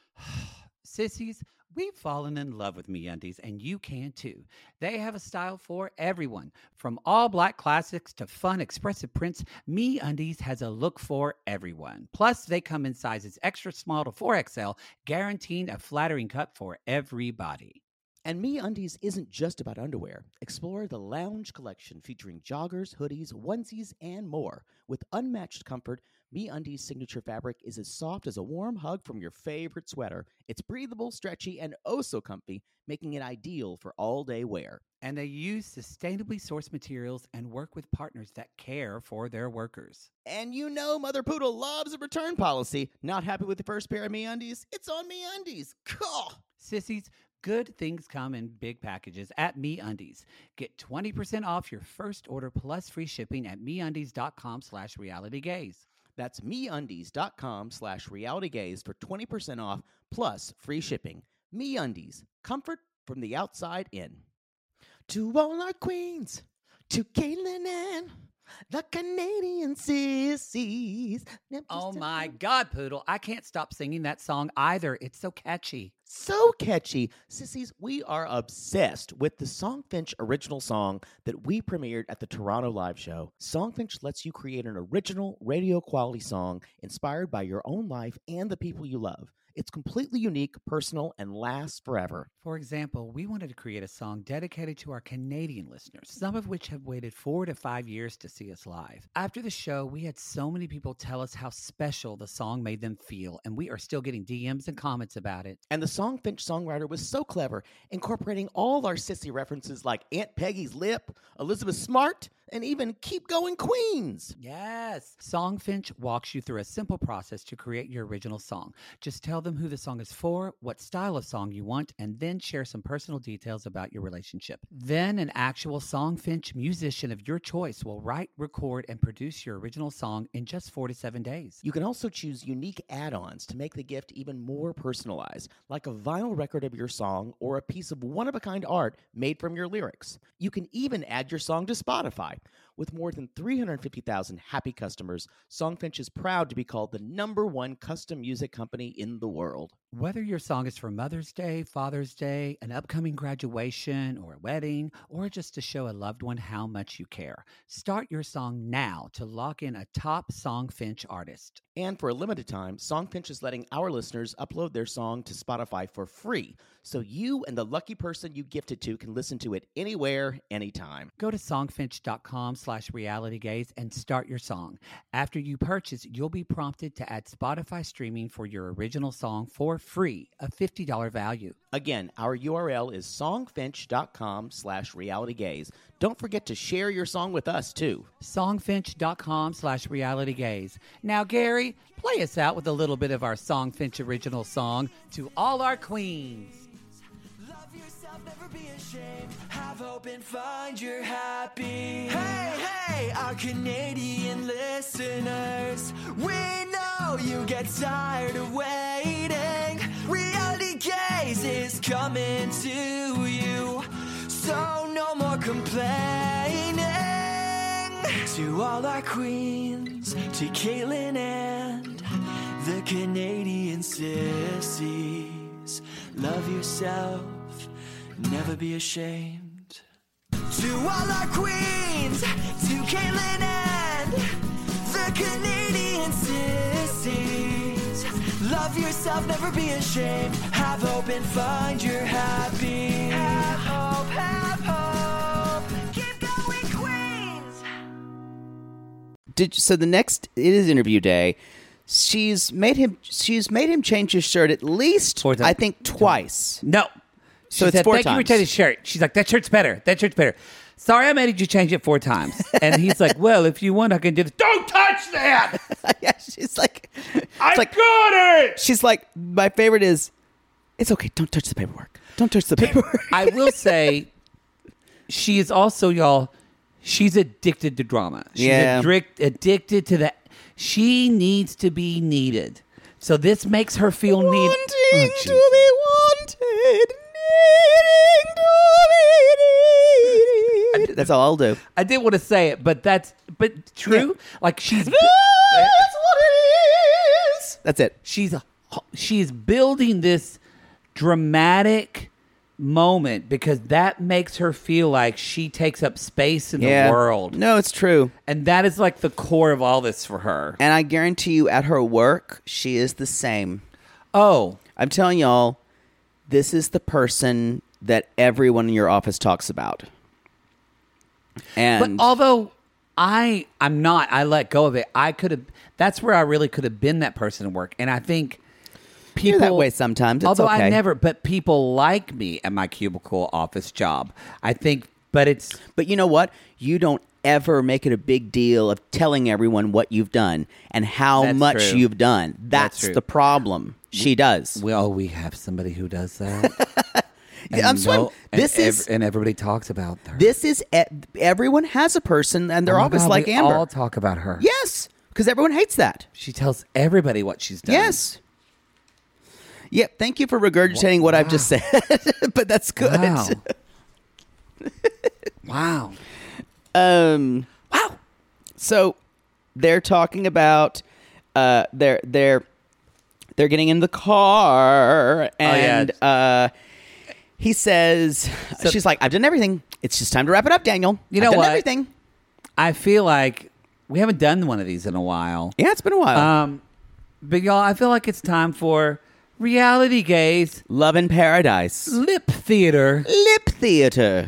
Sissies, we've fallen in love with MeUndies, and you can too. They have a style for everyone. From all black classics to fun, expressive prints, MeUndies has a look for everyone. Plus, they come in sizes extra small to four X L, guaranteeing a flattering cut for everybody. And MeUndies isn't just about underwear. Explore the Lounge collection featuring joggers, hoodies, onesies, and more. With unmatched comfort, MeUndies' signature fabric is as soft as a warm hug from your favorite sweater. It's breathable, stretchy, and oh so comfy, making it ideal for all-day wear. And they use sustainably sourced materials and work with partners that care for their workers. And you know Mother Poodle loves a return policy. Not happy with the first pair of MeUndies? It's on MeUndies. Cool. Sissies, good things come in big packages at MeUndies. Get twenty percent off your first order plus free shipping at MeUndies.com slash realitygaze. That's MeUndies.com slash realitygaze for twenty percent off plus free shipping. MeUndies, comfort from the outside in. To all our queens, to Caitlin and The Canadian Sissies. Oh my God, Poodle. I can't stop singing that song either. It's so catchy. So catchy. Sissies, we are obsessed with the Songfinch original song that we premiered at the Toronto Live Show. Songfinch lets you create an original radio quality song inspired by your own life and the people you love. It's completely unique, personal, and lasts forever. For example, we wanted to create a song dedicated to our Canadian listeners, some of which have waited four to five years to see us live. After the show, we had so many people tell us how special the song made them feel, and we are still getting D Ms and comments about it. And the Songfinch songwriter was so clever, incorporating all our sissy references like Aunt Peggy's Lip, Elizabeth Smart, and even Keep Going Queens. Yes. Songfinch walks you through a simple process to create your original song. Just tell them who the song is for, what style of song you want, and then share some personal details about your relationship. Then an actual Songfinch musician of your choice will write, record, and produce your original song in just four to seven days. You can also choose unique add-ons to make the gift even more personalized, like a vinyl record of your song or a piece of one-of-a-kind art made from your lyrics. You can even add your song to Spotify. With more than three hundred fifty thousand happy customers, Songfinch is proud to be called the number one custom music company in the world. Whether your song is for Mother's Day, Father's Day, an upcoming graduation, or a wedding, or just to show a loved one how much you care, start your song now to lock in a top Songfinch artist. And for a limited time, Songfinch is letting our listeners upload their song to Spotify for free, so you and the lucky person you gifted to can listen to it anywhere, anytime. Go to songfinch.com slash realitygaze and start your song. After you purchase, you'll be prompted to add Spotify streaming for your original song for free, a fifty dollars value. Again, our U R L is songfinch.com slash realitygaze. Don't forget to share your song with us, too. Songfinch.com slash realitygaze. Now, Gary, play us out with a little bit of our Songfinch original song, To All Our Queens. Love yourself, never be ashamed. Have hope and find your happy. Hey, hey, our Canadian listeners. We know you get tired of waiting. Reality Gaze is coming to you. So no more complaining. To all our queens, to Caitlin and the Canadian sissies. Love yourself, never be ashamed. To all our queens, to Caitlin and the Canadian sissies. Love yourself, never be ashamed. Have hope and find your happy. Have hope, have hope. Keep going, Queens. Did so the next it is interview day. She's made him. She's made him change his shirt at least, Four times. I think, twice. No. So she it's said, four thank you for times. taking his shirt. She's like, that shirt's better. That shirt's better. Sorry I made you change it four times. And he's like, well, if you want, I can do this. Don't touch that! Yeah, she's like, I it's like, got it! she's like, my favorite is, it's okay. Don't touch the paperwork. Don't touch the paperwork. I will say, she is also, y'all, she's addicted to drama. She's Yeah. addic- addicted to that. She needs to be needed. So this makes her feel needed. Wanting Oh, to be wanted, needing to be needed. That's all I'll do. I didn't want to say it, but that's but true. Like she's That's what it is. That's it. she's she's building this dramatic moment because that makes her feel like she takes up space in Yeah. the world. No, it's true. And that is like the core of all this for her. And I guarantee you, at her work, she is the same. Oh, I'm telling y'all, this is the person that everyone in your office talks about. And but although I I'm not, I let go of it. I could have. That's where I really could have been that person at work. And I think people You're that way sometimes. It's although okay. I never, but people like me at my cubicle office job. I think, but it's But you know what? You don't ever make it a big deal of telling everyone what you've done and how That's much true. you've done. That's, That's true. the problem. She does. well, we have somebody who does that. Yeah, I'm sorry. and This ev- is- and everybody talks about her. This is e- everyone has a person in their Oh my office God, like we Amber. all talk about her. Yes, because everyone hates that. She tells everybody what she's done. Yes. Yep. Thank you for regurgitating what I've just said, but that's good. Wow. wow. Um. Wow. So they're talking about uh, they're they're they're getting in the car, and Oh, yeah. uh, he says, So- she's like, "I've done everything. It's just time to wrap it up, Daniel. You I've know done what? everything." I feel like we haven't done one of these in a while. Yeah, it's been a while. Um, but y'all, I feel like it's time for Reality Gaze Love in Paradise, Lip Theater. lip theater.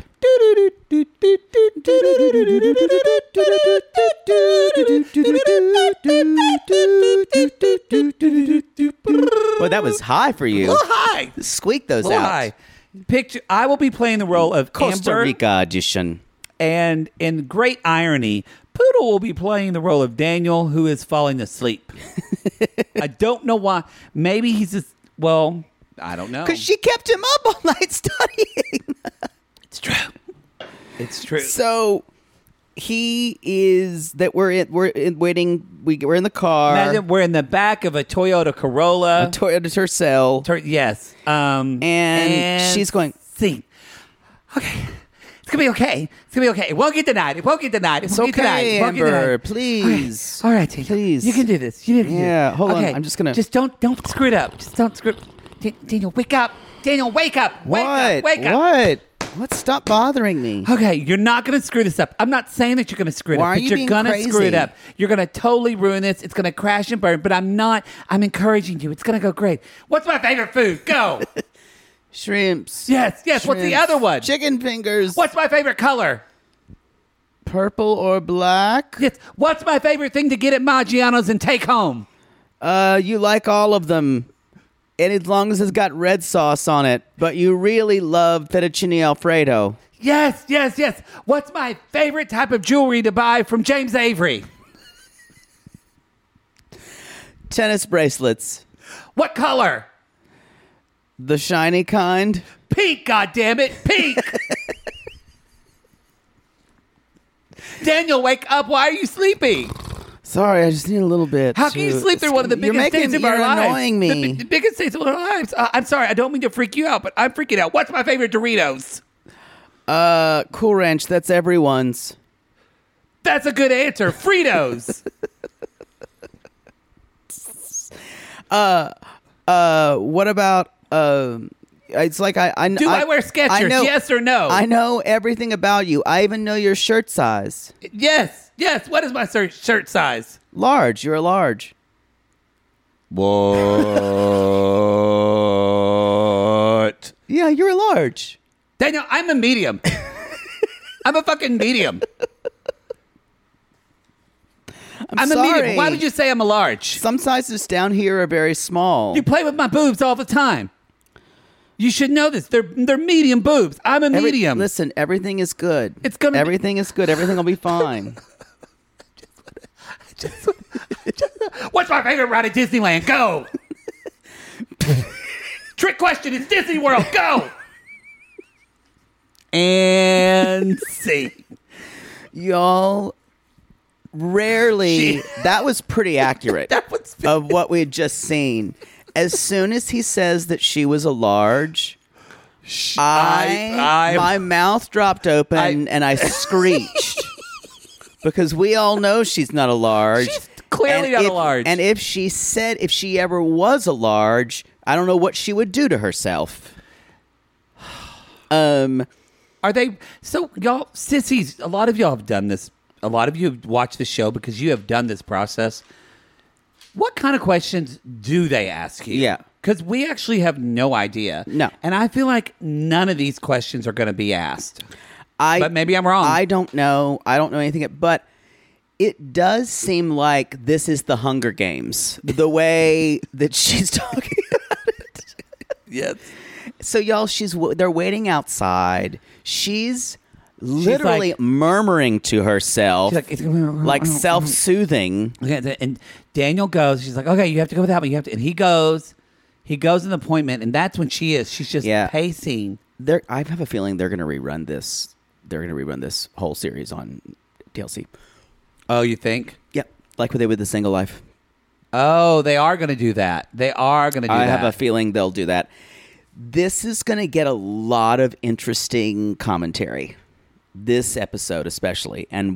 Well, that was high for you. Little high. Squeak those Little out. high. Picture. I will be playing the role of Costa Amber, Rica edition. and in great irony, Poodle will be playing the role of Daniel, who is falling asleep. I don't know why. Maybe he's just. Well, I don't know. Because she kept him up all night studying. It's true. It's true. So he is that we're in, we're in, waiting. We we're in the car. Imagine we're in the back of a Toyota Corolla. a Toyota Tercel. Tur- yes. Um, And she's going- See. Okay. It's gonna be okay. It's gonna be okay. It won't get denied. It won't get denied. It It's won't get denied. okay, It won't get Amber. denied. Please. All right, All right, Daniel. Please. You can do this. You can do Yeah, this. hold on. Okay. I'm just gonna- Just don't don't screw it up. Just don't screw. Da- Daniel, wake up. Daniel, wake up. Wake What? up. Wake up. What? What? Stop bothering me. Okay, you're not going to screw this up. I'm not saying that you're going to screw it Why up, are but you you're being going to screw it crazy? up. You're going to totally ruin this. It's going to crash and burn, but I'm not. I'm encouraging you. It's going to go great. What's my favorite food? Go. Shrimps. Yes, yes. What's the Shrimps. other one? Chicken fingers. What's my favorite color? Purple or black? Yes. What's my favorite thing to get at Maggiano's and take home? Uh, you like all of them. And as long as it's got red sauce on it. But you really love fettuccine Alfredo. Yes, yes, yes. What's my favorite type of jewelry to buy from James Avery? Tennis bracelets. What color? The shiny kind. Pink, goddammit. Pink. Daniel, wake up. Why are you sleeping? Sorry, I just need a little bit. How can you to- sleep through one of the You're biggest making, days of you're our lives? annoying me. The, the biggest days of our lives. Uh, I'm sorry. I don't mean to freak you out, but I'm freaking out. What's my favorite Doritos? Uh, Cool Ranch, that's everyone's. That's a good answer. Fritos. Uh, what about, uh, it's like I, I Do I wear Skechers? I know, Yes or no? I know everything about you. I even know your shirt size. Yes. Yes. What is my shirt shirt size? Large. You're a large. What? Yeah, you're a large. Daniel, I'm a medium. I'm a fucking medium. I'm, I'm a sorry. medium. Why would you say I'm a large? Some sizes down here are very small. You play with my boobs all the time. You should know this. They're they're medium boobs. I'm a Every- medium. Listen, everything is good. It's gonna be- Everything is good. Everything will be fine. What's my favorite ride at Disneyland? Go. Trick question. It's Disney World. Go. And see. Y'all, rarely. She- that was pretty accurate That was of what we had just seen. As soon as he says that she was a large, I, I- my mouth dropped open I- and I screeched. Because we all know she's not a large. She's clearly And not a if- large. And if she said, if she ever was a large, I don't know what she would do to herself. Um, Are they so y'all sissies? A lot of y'all have done this. A lot of you have watched the show because you have done this process. What kind of questions do they ask you? Yeah. Because we actually have no idea. No. And I feel like none of these questions are going to be asked. I, But maybe I'm wrong. I don't know. I don't know anything. But it does seem like this is the Hunger Games. The way that she's talking about it. Yes. So, y'all, she's w- they're waiting outside. She's literally like- murmuring to herself, She's like, "It's gonna be- like self-soothing. Okay, and Daniel goes. She's like, "Okay, you have to go without me. You have to." And he goes. He goes in the appointment, and that's when she is. She's just Yeah. pacing. They're, I have a feeling they're going to rerun this. They're going to rerun this whole series on T L C. Oh, you think? Yep, like what they did with The Single Life. Oh, they are going to do that. They are going to do I that. have a feeling they'll do that. This is going to get a lot of interesting commentary. This episode especially, and what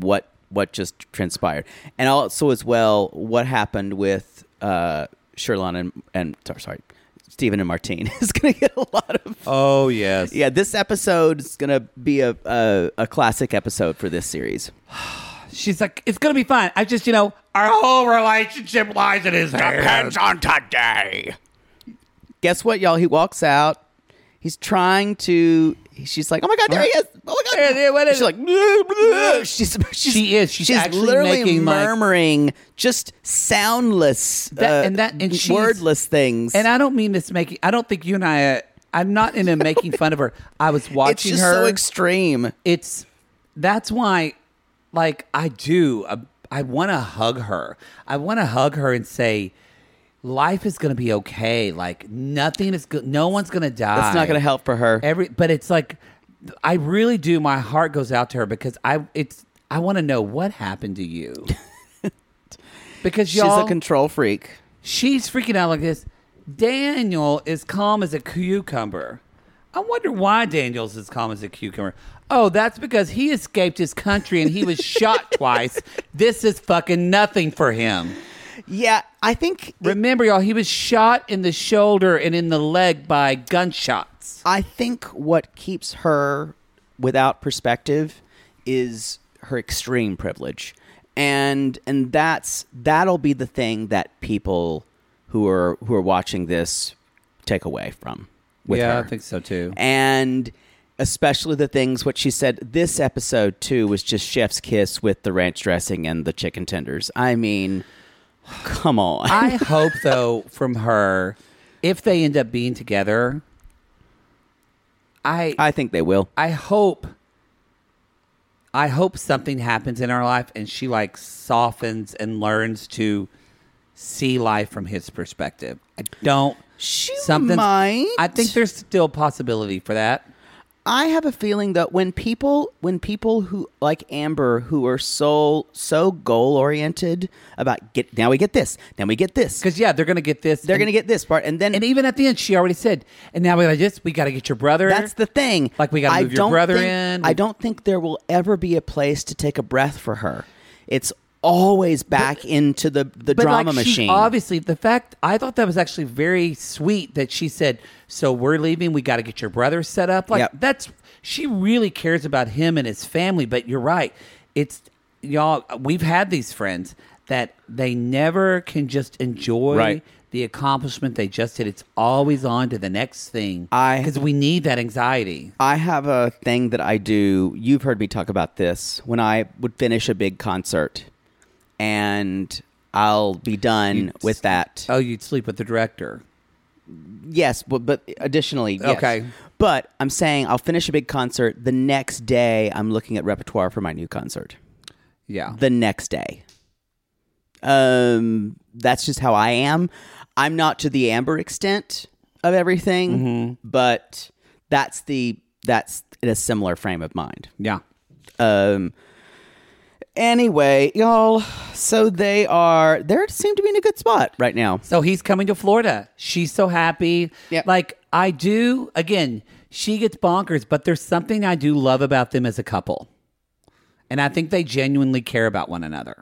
what just transpired, and also as well what happened with uh, Sherlon and and sorry, Stephen and Martine is going to get a lot of. Oh yes, yeah. This episode is going to be a, a a classic episode for this series. She's like, it's going to be fine. I just, you know, our whole relationship lies in his hands. Depends on today. Guess what, y'all? He walks out. He's trying to. She's like, "Oh my god, there he is! Oh my god!" There, what is she's like, "Bleh, bleh." She's, she's she is. She's, she's actually literally making murmuring, like, just soundless, that, uh, and that, and she's, wordless things. And I don't mean this making. I don't think you and I. Uh, I'm not into making fun of her. I was watching it's just her. so extreme. It's that's why, like, I do. Uh, I want to hug her. I want to hug her and say, life is going to be okay. Like, nothing is good. No one's going to die. That's not going to help for her. Every, but it's like, I really do. My heart goes out to her because I, it's, I want to know what happened to you. Because she's y'all, a control freak. She's freaking out like this. Daniel is calm as a cucumber. I wonder why Daniel's as calm as a cucumber. Oh, that's because he escaped his country and he was shot twice. This is fucking nothing for him. Yeah, I think... Remember, y'all, he was shot in the shoulder and in the leg by gunshots. I think what keeps her without perspective is her extreme privilege. And and that's that'll be the thing that people who are who are watching this take away from with yeah, her. I think so too. And especially the things what she said this episode too was just chef's kiss with the ranch dressing and the chicken tenders. I mean, come on. I hope though from her, if they end up being together, I I think they will. I hope I hope something happens in her life and she like softens and learns to see life from his perspective. I don't. She something. might. I think there's still a possibility for that. I have a feeling that when people, when people who like Amber, who are so so goal oriented about get now we get this, now we get this, because yeah, they're gonna get this. They're and, gonna get this part, and then and even at the end, she already said, and now we got just we got to get your brother. That's the thing. Like we got to move your brother think, in. I don't think there will ever be a place to take a breath for her. It's always back but, into the, the but drama like she, machine. Obviously, the fact I thought that was actually very sweet that she said, "So we're leaving. We got to get your brother set up." Like yep. that's she really cares about him and his family. But you're right. It's y'all. We've had these friends that they never can just enjoy right. the accomplishment they just did. It's always on to the next thing. I because we need that anxiety. I have a thing that I do. You've heard me talk about this when I would finish a big concert. And I'll be done you'd, with that. Oh, you'd sleep with the director. Yes, but, but additionally, yes. Okay. But I'm saying I'll finish a big concert. The next day, I'm looking at repertoire for my new concert. Yeah. The next day. Um, that's just how I am. I'm not to the Amber extent of everything, mm-hmm. but that's the that's in a similar frame of mind. Yeah. Um. Anyway, y'all, so they are, they seem to be in a good spot right now. So he's coming to Florida. She's so happy. Yeah. Like, I do, again, she gets bonkers, but there's something I do love about them as a couple. And I think they genuinely care about one another.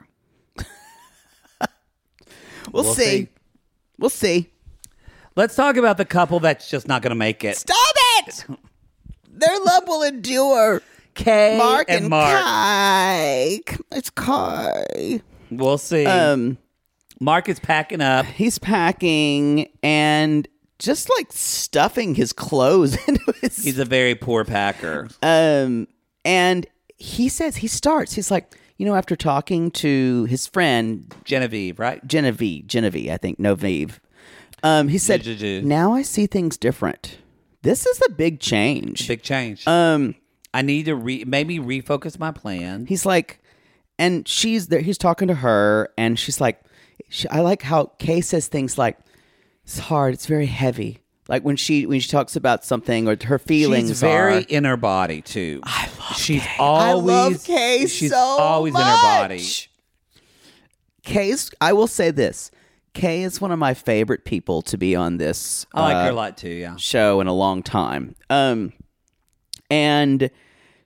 we'll, we'll see. see. We'll see. Let's talk about the couple that's just not going to make it. Stop it! Their love will endure. Kay Mark and, and Mark. Kai. It's Kai. We'll see. Um, Mark is packing up. He's packing and just like stuffing his clothes into his. He's a very poor packer. Um, and he says he starts. He's like, you know, after talking to his friend Genevieve, right? Genevieve, Genevieve, I think, Novive. Um, he said, now I see things different. This is a big change. Big change. Um. I need to re- maybe refocus my plan. He's like, and she's there. He's talking to her, and she's like, she, I like how Kay says things like, "It's hard. It's very heavy." Like when she when she talks about something or her feelings. She's very are, in her body too. I love. She's Kay. always. I love Kay she's so always much. in her body. Kay's. I will say this. Kay is one of my favorite people to be on this. I like uh, her a lot too. Yeah. Show in a long time. Um, and.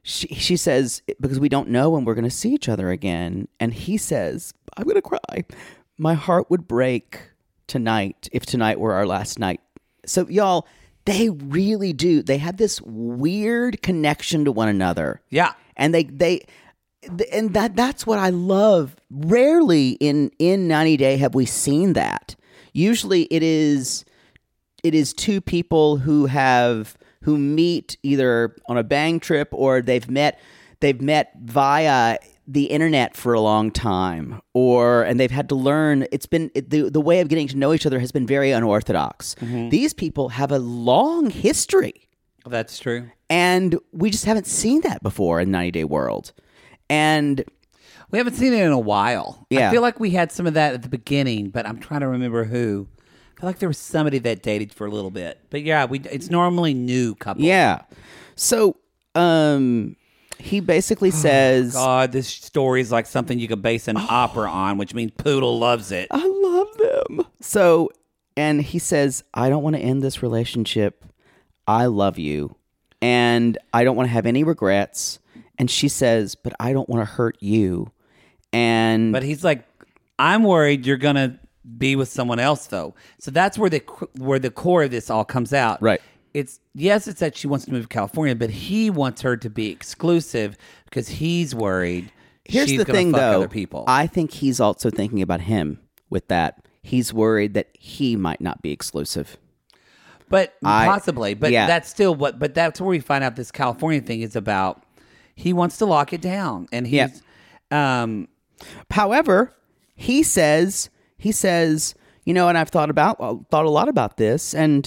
she she says, because we don't know when we're going to see each other again. And he says, I'm going to cry. My heart would break tonight if tonight were our last night. So y'all, they really do. They have this weird connection to one another. Yeah. And they, they, and that that's what I love. Rarely in, in ninety Day have we seen that. Usually it is, it is two people who have, who meet either on a bang trip or they've met, they've met via the internet for a long time, or and they've had to learn. It's been the the way of getting to know each other has been very unorthodox. Mm-hmm. These people have a long history. That's true, and we just haven't seen that before in ninety Day World, and we haven't seen it in a while. Yeah. I feel like we had some of that at the beginning, but I'm trying to remember who. I feel like there was somebody that dated for a little bit, but yeah, we it's normally new couples. Yeah, so um. He basically says, God, this story is like something you could base an oh, opera on, which means Poodle loves it. I love them. So, and he says, I don't want to end this relationship. I love you. And I don't want to have any regrets. And she says, but I don't want to hurt you. And But he's like, I'm worried you're going to be with someone else, though. So that's where the where the core of this all comes out. Right. It's yes, it's that she wants to move to California, but he wants her to be exclusive because he's worried. Here's she's the gonna thing, fuck though. Other people. I think he's also thinking about him with that. He's worried that he might not be exclusive. But I, possibly, but yeah. that's still what. But that's where we find out this California thing is about. He wants to lock it down, and he's. Yeah. Um, However, he says he says you know, and I've thought about thought a lot about this, and.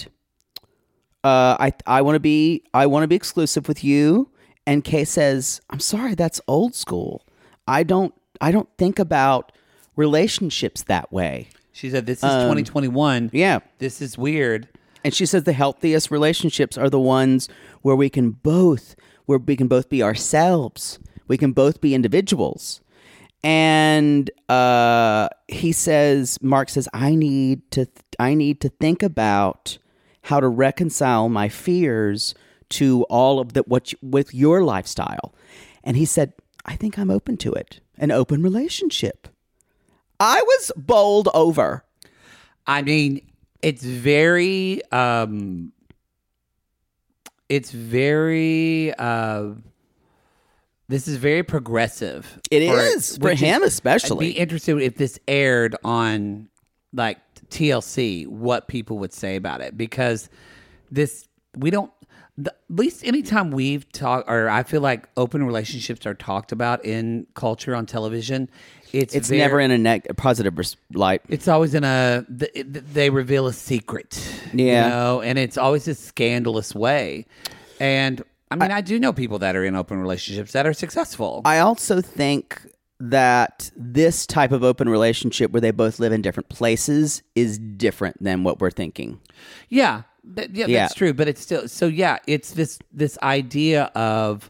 Uh, I I want to be I want to be exclusive with you. And Kay says, I'm sorry, that's old school. I don't I don't think about relationships that way. She said, this is um, twenty twenty-one. Yeah. This is weird. And she says the healthiest relationships are the ones where we can both where we can both be ourselves. We can both be individuals. And uh, he says, Mark says, I need to I need to think about how to reconcile my fears to all of that what you, with your lifestyle. And he said, I think I'm open to it. An open relationship. I was bowled over. I mean, it's very um it's very uh this is very progressive. It for, is for him is, especially. I'd be interested if this aired on like T L C, what people would say about it, because this we don't the, at least anytime we've talked, or I feel like open relationships are talked about in culture on television, it's it's very, never in a, neg- a positive light. It's always in a the, they reveal a secret, yeah, you know, and it's always a scandalous way. And I mean, I, I do know people that are in open relationships that are successful. I also think that this type of open relationship where they both live in different places is different than what we're thinking. Yeah, th- yeah, yeah, that's true. But it's still so. Yeah, it's this this idea of,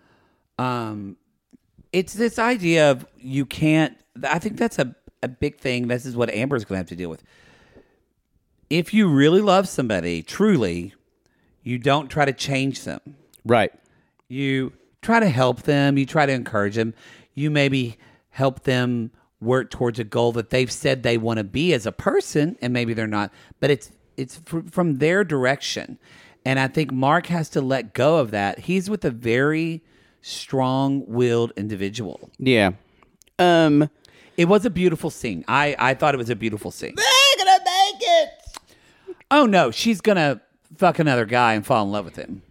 um, it's this idea of you can't. I think that's a a big thing. This is what Amber's going to have to deal with. If you really love somebody, truly, you don't try to change them. Right. You try to help them. You try to encourage them. You maybe help them work towards a goal that they've said they want to be as a person, and maybe they're not. But it's it's fr- from their direction. And I think Mark has to let go of that. He's with a very strong-willed individual. Yeah. Um, it was a beautiful scene. I, I thought it was a beautiful scene. They're going to make it! Oh, no. She's going to fuck another guy and fall in love with him.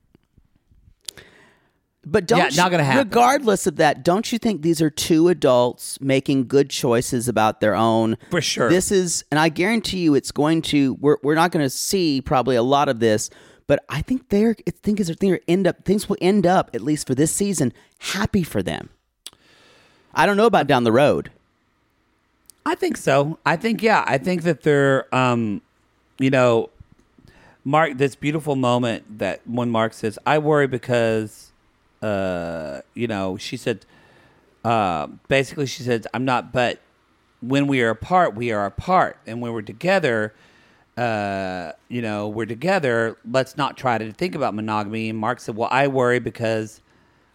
But don't yeah, you, not gonna happen. Regardless of that, don't you think these are two adults making good choices about their own? For sure. This is, and I guarantee you, it's going to. We're we're not going to see probably a lot of this, but I think they're. I think is they're end up things will end up at least for this season happy for them. I don't know about down the road. I think so. I think yeah. I think that they're, um, you know, Mark. This beautiful moment that when Mark says, "I worry because." Uh, you know, she said, uh, basically she said, I'm not, but when we are apart, we are apart. And when we're together, uh, you know, we're together. Let's not try to think about monogamy. And Mark said, well, I worry because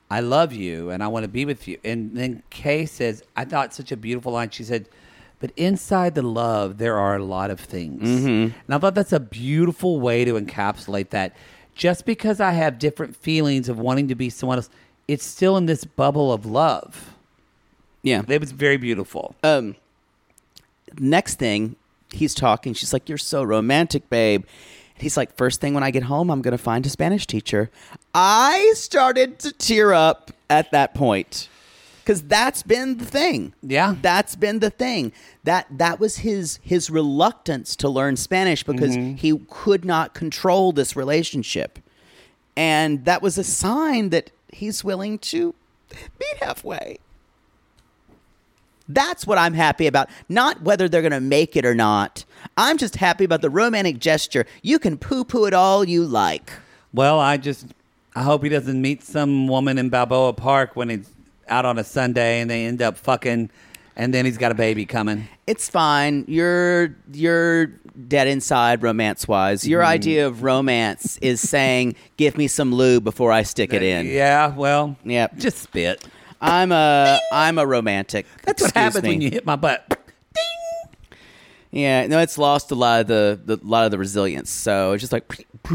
I love you and I want to be with you. And then Kay says, I thought such a beautiful line. She said, but inside the love, there are a lot of things. Mm-hmm. And I thought that's a beautiful way to encapsulate that. Just because I have different feelings of wanting to be someone else, it's still in this bubble of love. Yeah. It was very beautiful. Um, next thing, he's talking. She's like, you're so romantic, babe. He's like, first thing when I get home, I'm going to find a Spanish teacher. I started to tear up at that point because that's been the thing. Yeah. That's been the thing. That that was his his reluctance to learn Spanish because mm-hmm. he could not control this relationship. And that was a sign that he's willing to meet halfway. That's what I'm happy about. Not whether they're going to make it or not. I'm just happy about the romantic gesture. You can poo-poo it all you like. Well, I just, I hope he doesn't meet some woman in Balboa Park when he's out on a Sunday and they end up fucking and then he's got a baby coming. It's fine. You're, you're dead inside romance-wise. Your mm. idea of romance is saying, give me some lube before I stick it in. Yeah, well, yep. just spit. I'm a I'm a romantic. That's Excuse what happens me. when you hit my butt. Ding. Yeah, no, it's lost a lot of the, the lot of the resilience. So it's just like.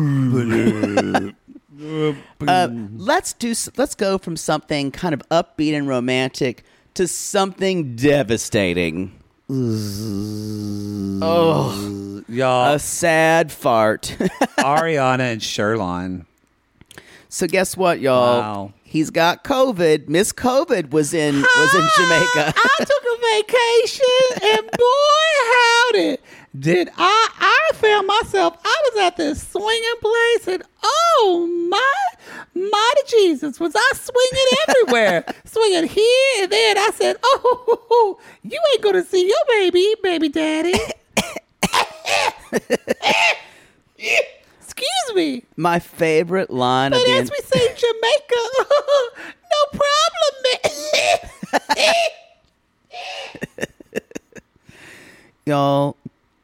uh, let's do. Let's go from something kind of upbeat and romantic to something devastating. Oh, y'all! A sad fart. Ariana and Sherlon. So guess what, y'all? Wow. He's got COVID. Miss COVID was in was in Jamaica. I took a vacation, and boy, howdy, did I! I found myself. I was at this swinging place, and oh my, mighty Jesus, was I swinging everywhere, swinging here and there. And I said, "Oh, you ain't gonna see your baby, baby daddy." Excuse me. My favorite line but of the as we say in Jamaica, no problem, man. Y'all,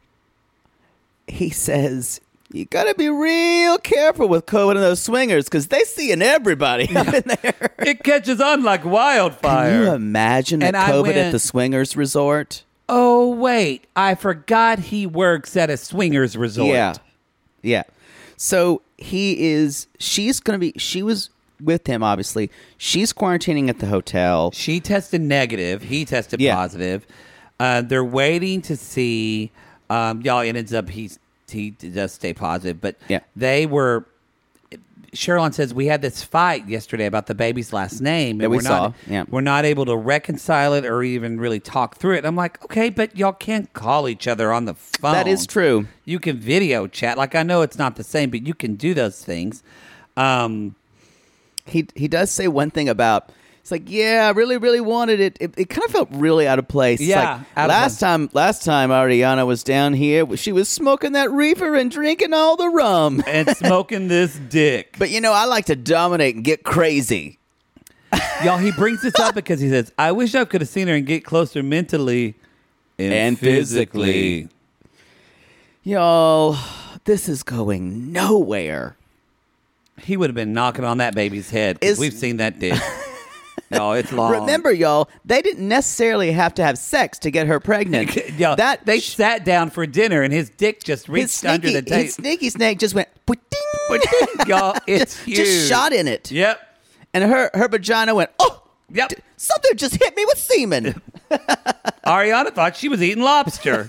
he says, you gotta be real careful with COVID and those swingers because they seeing everybody yeah. up in there. It catches on like wildfire. Can you imagine and that COVID went, at the swingers resort? Oh, wait. I forgot he works at a swingers resort. Yeah. Yeah. So he is, she's going to be, she was with him, obviously. She's quarantining at the hotel. She tested negative. He tested yeah. positive. Uh, they're waiting to see, um, y'all, it ends up, he's, he does stay positive, but yeah. they were, Sherlon says, we had this fight yesterday about the baby's last name. That and we we're saw. Not, yeah. We're not able to reconcile it or even really talk through it. I'm like, okay, but y'all can't call each other on the phone. That is true. You can video chat. Like, I know it's not the same, but you can do those things. Um, he he does say one thing about, it's like, yeah, I really, really wanted it. It, it kind of felt really out of place. Yeah. Like, last time, last time Ariana was down here, she was smoking that reefer and drinking all the rum. And smoking this dick. But, you know, I like to dominate and get crazy. Y'all, he brings this up because he says, I wish I could have seen her and get closer mentally and, and physically. physically. Y'all, this is going nowhere. He would have been knocking on that baby's head because we've seen that dick. No, it's long. Remember, y'all, they didn't necessarily have to have sex to get her pregnant. Yo, that they sh- sat down for dinner and his dick just reached his sneaky, under the table. His sneaky snake just went, y'all, it's just, huge. Just shot in it. Yep. And her, her vagina went, oh, yep. D- something just hit me with semen. Ariana thought she was eating lobster.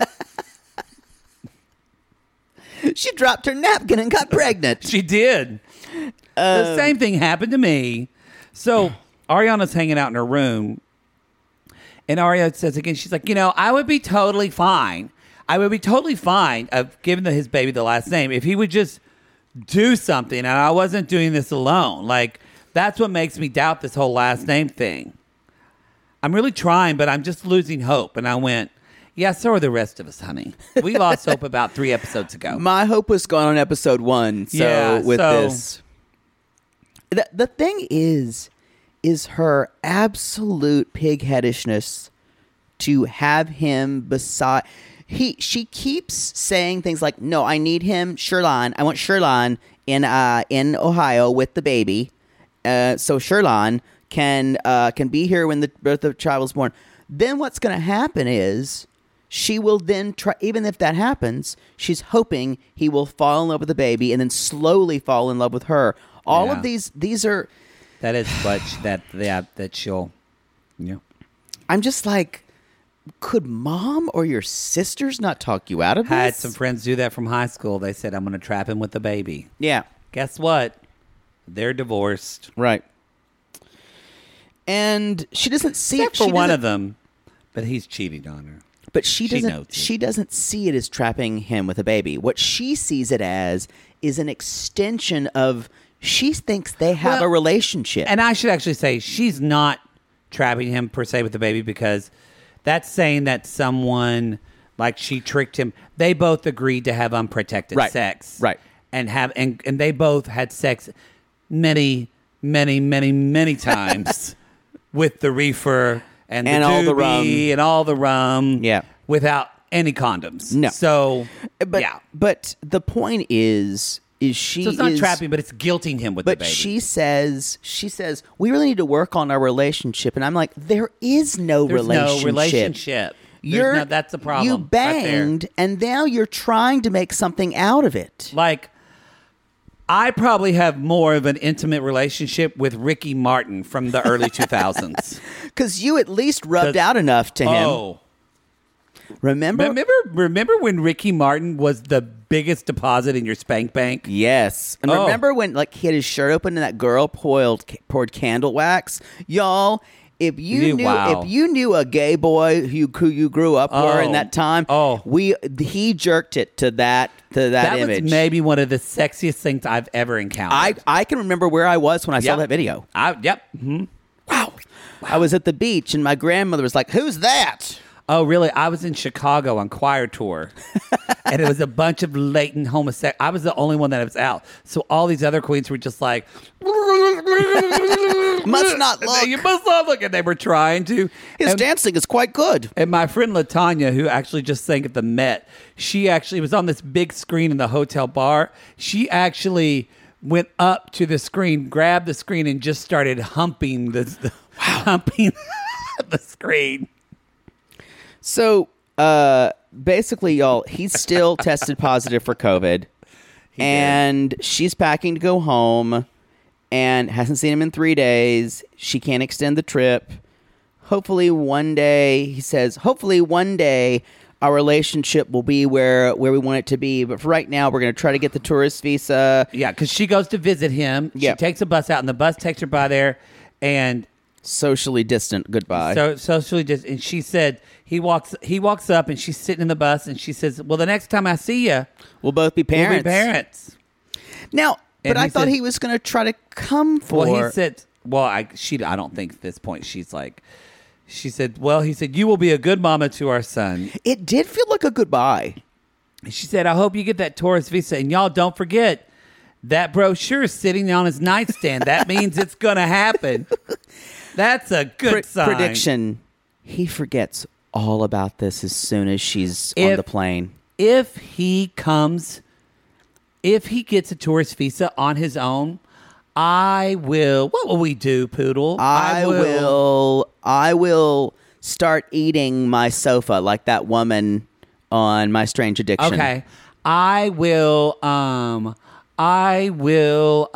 She dropped her napkin and got pregnant. She did. Um, the same thing happened to me. So Ariana's hanging out in her room, and Ariana says again, she's like, you know, I would be totally fine. I would be totally fine of giving the, his baby the last name if he would just do something, and I wasn't doing this alone. Like, that's what makes me doubt this whole last name thing. I'm really trying, but I'm just losing hope. And I went, yeah, so are the rest of us, honey. We lost hope about three episodes ago. My hope was gone on episode one. So yeah, with so, this, the the thing is, is her absolute pigheadishness to have him beside. He she keeps saying things like, "No, I need him, Sherlon. I want Sherlon in uh in Ohio with the baby." uh, so Sherlon can uh, can be here when the birth of the child is born. Then what's going to happen is she will then try. Even if that happens, she's hoping he will fall in love with the baby and then slowly fall in love with her. All Yeah. of these these are. That is what sh- that yeah that she'll. Yeah. I'm just like, could mom or your sisters not talk you out of this? Had some friends do that from high school. They said, I'm going to trap him with the baby. Yeah. Guess what? They're divorced. Right. And she doesn't see Except it. for she one doesn't- of them. But he's cheating on her. But she She doesn't knows it. she doesn't see it as trapping him with a baby. What she sees it as is an extension of she thinks they have Well, a relationship. And I should actually say she's not trapping him per se with the baby, because that's saying that someone, like, she tricked him. They both agreed to have unprotected Right. sex. Right. And have and, and they both had sex many, many, many, many times with the reefer and, And the all the doobie rum. and all the rum. Yeah. Without any condoms. No. So but yeah. but the point is is she So it's not is, trapping, but it's guilting him with the But baby. she says she says we really need to work on our relationship, and I'm like, there is no There's relationship. no relationship. There's You're no, that's the problem. You right there. banged, and now you're trying to make something out of it. Like, I probably have more of an intimate relationship with Ricky Martin from the early two thousands. Because you at least rubbed The- out enough to him. Oh. Remember? Remember remember when Ricky Martin was the biggest deposit in your spank bank? Yes. And Oh. remember when like he had his shirt open and that girl poured poured candle wax? Y'all, if you You- knew wow. if you knew a gay boy who, who you grew up were in Oh. that time, Oh. we he jerked it to that to that, That image. was maybe one of the sexiest things I've ever encountered. I I can remember where I was when I saw Yep. that video. I, yep. Mhm. Wow. I was at the beach and my grandmother was like, "Who's that?" Oh, really? I was in Chicago on choir tour, and it was a bunch of latent homosexual. I was the only one that was out. So all these other queens were just like, Must not look. You must not look. And they were trying to. His and, dancing is quite good. and my friend LaTanya, who actually just sang at the Met, she actually was on this big screen in the hotel bar. She actually went up to the screen, grabbed the screen, and just started humping the, the humping the screen. So, uh, basically, y'all, he's still tested positive for COVID, and she's packing to go home, and hasn't seen him in three days. She can't extend the trip. Hopefully, one day, he says, hopefully, one day, our relationship will be where where we want it to be. But for right now, we're going to try to get the tourist visa. Yeah, because she goes to visit him. Yep. She takes a bus out, and the bus takes her by there, and Socially distant goodbye. so socially just. And she said he walks he walks up, and she's sitting in the bus, and she says, "Well, the next time I see you, we'll both be we'll parents. be parents." Now, but And I he thought said- he was going to try to come for. Well, he said, "Well, I she I don't think at this point she's like." She said, "Well," he said, "you will be a good mama to our son." It did feel like a goodbye. And she said, "I hope you get that tourist visa, and y'all don't forget that brochure is sitting on his nightstand. That means it's gonna happen." That's a good Pre- sign. Prediction: he forgets all about this as soon as she's on If- the plane. If he comes, if he gets a tourist visa on his own, I will. What will we do, Poodle? I, will. I will start eating my sofa like that woman on My Strange Addiction. Okay. I will. Um. I will.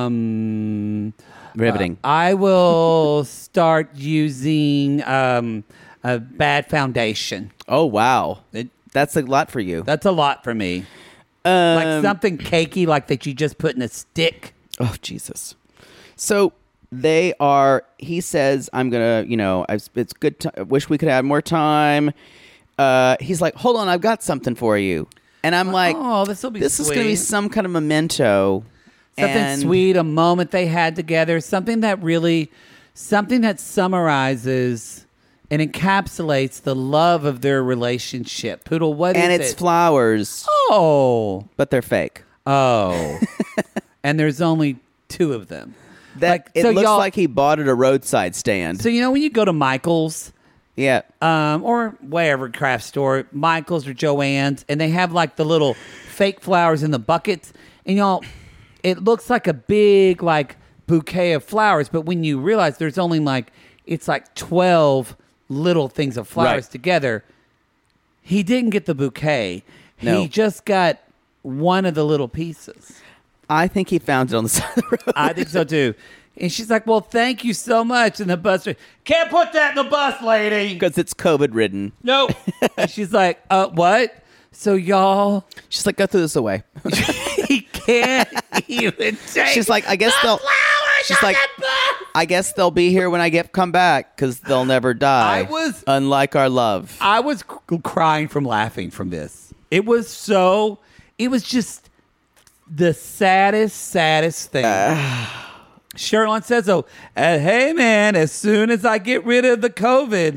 Um. Riveting. I will start using um a bad foundation. Oh wow, It, that's a lot for you. that's a lot for me. Um, Like something cakey, like that you just put in a stick. Oh Jesus! So they are. He says, "I'm gonna. You know, I, it's good. T- I wish we could have more time." Uh, he's like, "Hold on, I've got something for you," and I'm like, Oh, this'll be This is gonna be sweet. some kind of memento." Something And- sweet, a moment they had together, something that really, something that summarizes and encapsulates the love of their relationship. Poodle, what is and it's it? flowers, oh, but they're fake. oh, and there's only two of them. That Like, it so looks y'all- like he bought at a roadside stand. So you know when you go to Michael's, yeah. um, or wherever craft store, Michael's or Joann's, and they have like the little fake flowers in the buckets, and y'all, it looks like a big like bouquet of flowers. But when you realize there's only like, it's like twelve little things of flowers Right. together, he didn't get the bouquet. No. He just got one of the little pieces. I think he found it on the side of the road. I think so too. And she's like, well, thank you so much. And the bus driver, can't put that in the bus, lady. Because it's COVID ridden. Nope. And she's like, uh, what? So y'all, She's like, go through this away. he can't even take She's like, I guess the they'll. flowers She's on like, the bus. I guess they'll be here when I get come back because they'll never die. I was- unlike our love. I was c- crying from laughing from this. It was so, it was just the saddest, saddest thing. Sherlon says, oh, uh, hey, man, as soon as I get rid of the COVID,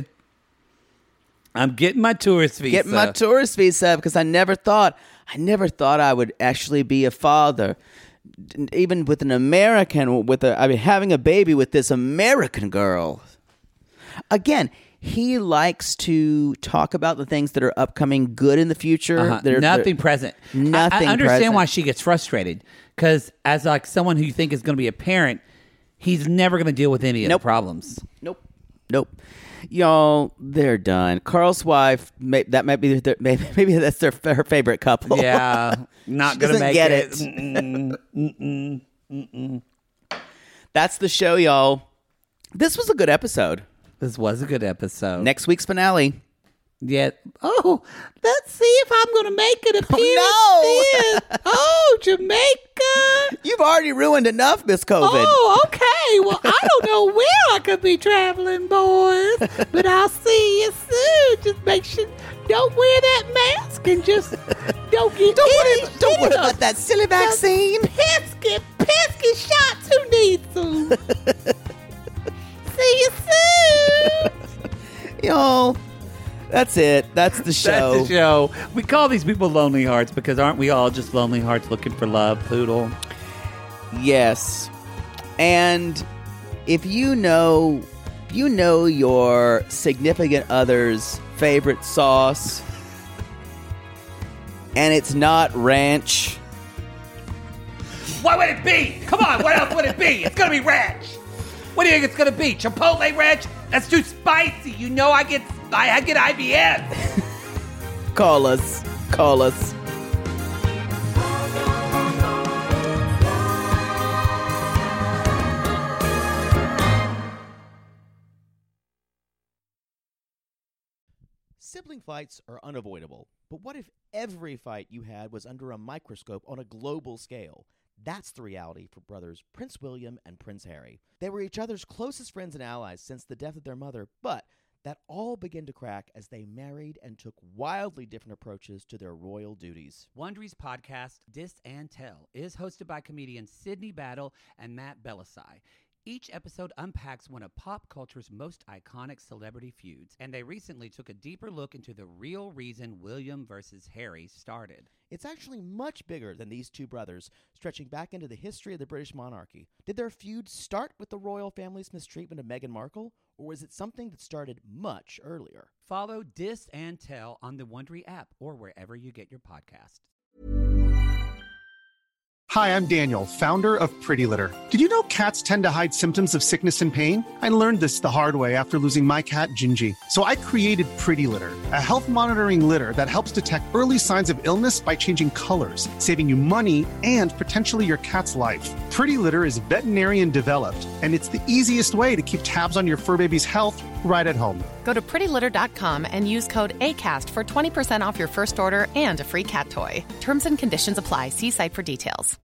I'm getting my tourist visa. Get my tourist visa because I never thought, I never thought I would actually be a father, D- even with an American, with a, I mean, having a baby with this American girl. Again, he likes to talk about the things that are upcoming good in the future. Uh-huh. They're- Nothing they're- present. Nothing I, I understand present. why she gets frustrated because as like someone who you think is going to be a parent, he's never going to deal with any of Nope. the problems. Nope. Nope. Y'all, they're done. Carl's wife, may, that might be their, maybe, maybe that's their her favorite couple. Yeah, not She going to doesn't make get it. it. Mm-mm, mm-mm, mm-mm. That's the show, y'all. This was a good episode. This was a good episode. Next week's finale. Yeah. Oh, let's see if I'm going to make an appearance. Oh, then. Oh, Jamaica. You've already ruined enough, Miss COVID. Oh, okay. Well, I don't know where I could be traveling, boys, but I'll see you soon. Just make sure don't wear that mask and just don't get Don't any, worry, don't any worry of about that silly vaccine. pesky, pesky shots who need to. See you soon. Y'all, that's it. That's the show. That's the show. We call these people lonely hearts because aren't we all just lonely hearts looking for love, Poodle? Yes. And if you know, if you know your significant other's favorite sauce and it's not ranch, What would it be? Come on, what else would it be? It's gonna be ranch. What do you think it's gonna be? Chipotle ranch? That's too spicy. You know I get I, I get I B S. call us. Call us. Sibling fights are unavoidable, but what if every fight you had was under a microscope on a global scale? That's the reality for brothers Prince William and Prince Harry. They were each other's closest friends and allies since the death of their mother, but that all began to crack as they married and took wildly different approaches to their royal duties. Wondery's podcast, Dis and Tell, is hosted by comedians Sydney Battle and Matt Belisai. Each episode unpacks one of pop culture's most iconic celebrity feuds, and they recently took a deeper look into the real reason William versus Harry started. It's actually much bigger than these two brothers, stretching back into the history of the British monarchy. Did their feud start with the royal family's mistreatment of Meghan Markle, or was it something that started much earlier? Follow Dis and Tell on the Wondery app or wherever you get your podcasts. Hi, I'm Daniel, founder of Pretty Litter. Did you know cats tend to hide symptoms of sickness and pain? I learned this the hard way after losing my cat, Gingy. So I created Pretty Litter, a health monitoring litter that helps detect early signs of illness by changing colors, saving you money and potentially your cat's life. Pretty Litter is veterinarian developed, and it's the easiest way to keep tabs on your fur baby's health right at home. Go to pretty litter dot com and use code ACAST for twenty percent off your first order and a free cat toy. Terms and conditions apply. See site for details.